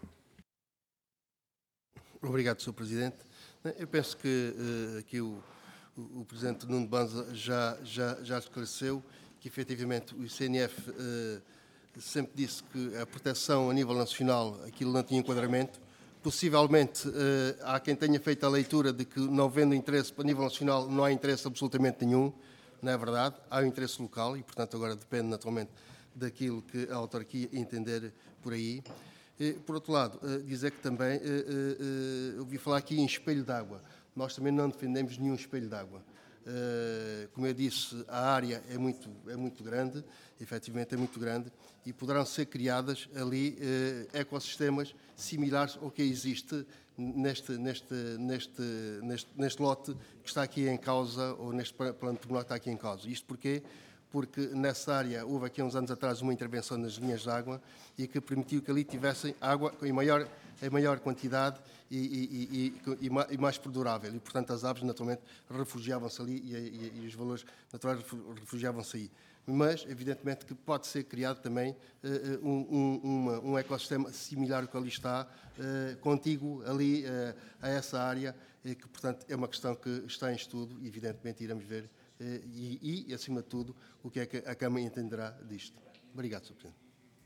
Obrigado, senhor Presidente. Eu penso que uh, aqui o, o, o Presidente Nuno Banza já, já, já esclareceu que, efetivamente, o I C N F uh, sempre disse que a proteção a nível nacional, aquilo não tinha enquadramento. Possivelmente, uh, há quem tenha feito a leitura de que, não havendo interesse a nível nacional, não há interesse absolutamente nenhum. Não é verdade. Há um interesse local e, portanto, agora depende, naturalmente, daquilo que a autarquia entender por aí. Por outro lado, dizer que também, ouvi falar aqui em espelho d'água. Nós também não defendemos nenhum espelho d'água. Como eu disse, a área é muito, é muito grande, efetivamente é muito grande, e poderão ser criadas ali ecossistemas similares ao que existe neste, neste, neste, neste, neste lote que está aqui em causa, ou neste plano pormenor que está aqui em causa. Isto porquê? Porque nessa área houve aqui uns anos atrás uma intervenção nas linhas de água e que permitiu que ali tivessem água em maior, em maior quantidade e, e, e, e, e mais perdurável. E, portanto, as aves, naturalmente, refugiavam-se ali e, e, e os valores naturais refugiavam-se aí. Mas, evidentemente, que pode ser criado também uh, um, um, uma, um ecossistema similar ao que ali está, uh, contíguo ali uh, a essa área, e que, portanto, é uma questão que está em estudo e, evidentemente, iremos ver E, e, acima de tudo, o que é que a Câmara entenderá disto. Obrigado, senhor Presidente.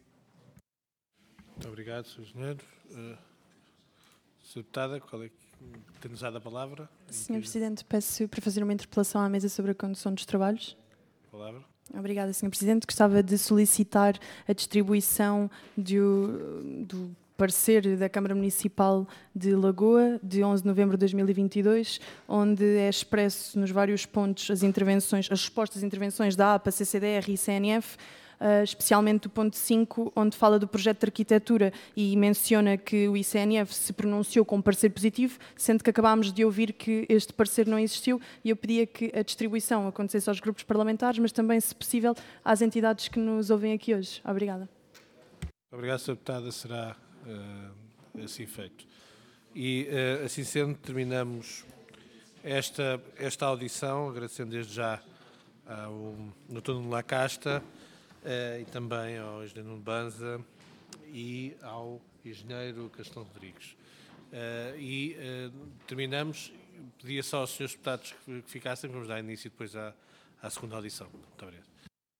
Muito obrigado, senhor Engenheiro. Uh, senhora Deputada, qual é que tem-nos dado a palavra?
senhor Presidente, peço para fazer uma interpelação à mesa sobre a condução dos trabalhos.
Palavra.
Obrigada, senhor Presidente. Gostava de solicitar a distribuição de, do parecer da Câmara Municipal de Lagoa, de onze de novembro de dois mil e vinte e dois, onde é expresso nos vários pontos as intervenções, as respostas às intervenções da A P A, C C D R e C N F, uh, especialmente do ponto cinco, onde fala do projeto de arquitetura e menciona que o I C N F se pronunciou com parecer positivo, sendo que acabámos de ouvir que este parecer não existiu, e eu pedia que a distribuição acontecesse aos grupos parlamentares, mas também, se possível, às entidades que nos ouvem aqui hoje. Obrigada.
Obrigado, senhora Deputada. Será uh, assim feito. E, uh, assim sendo, terminamos esta, esta audição, agradecendo desde já ao doutor Nuno Lacasta uh, e também ao engenheiro Nuno Banza e ao engenheiro Castelão Rodrigues. Uh, e uh, terminamos. Pedia só aos senhores deputados que, que ficassem, vamos dar início depois à, à segunda audição. Muito obrigado.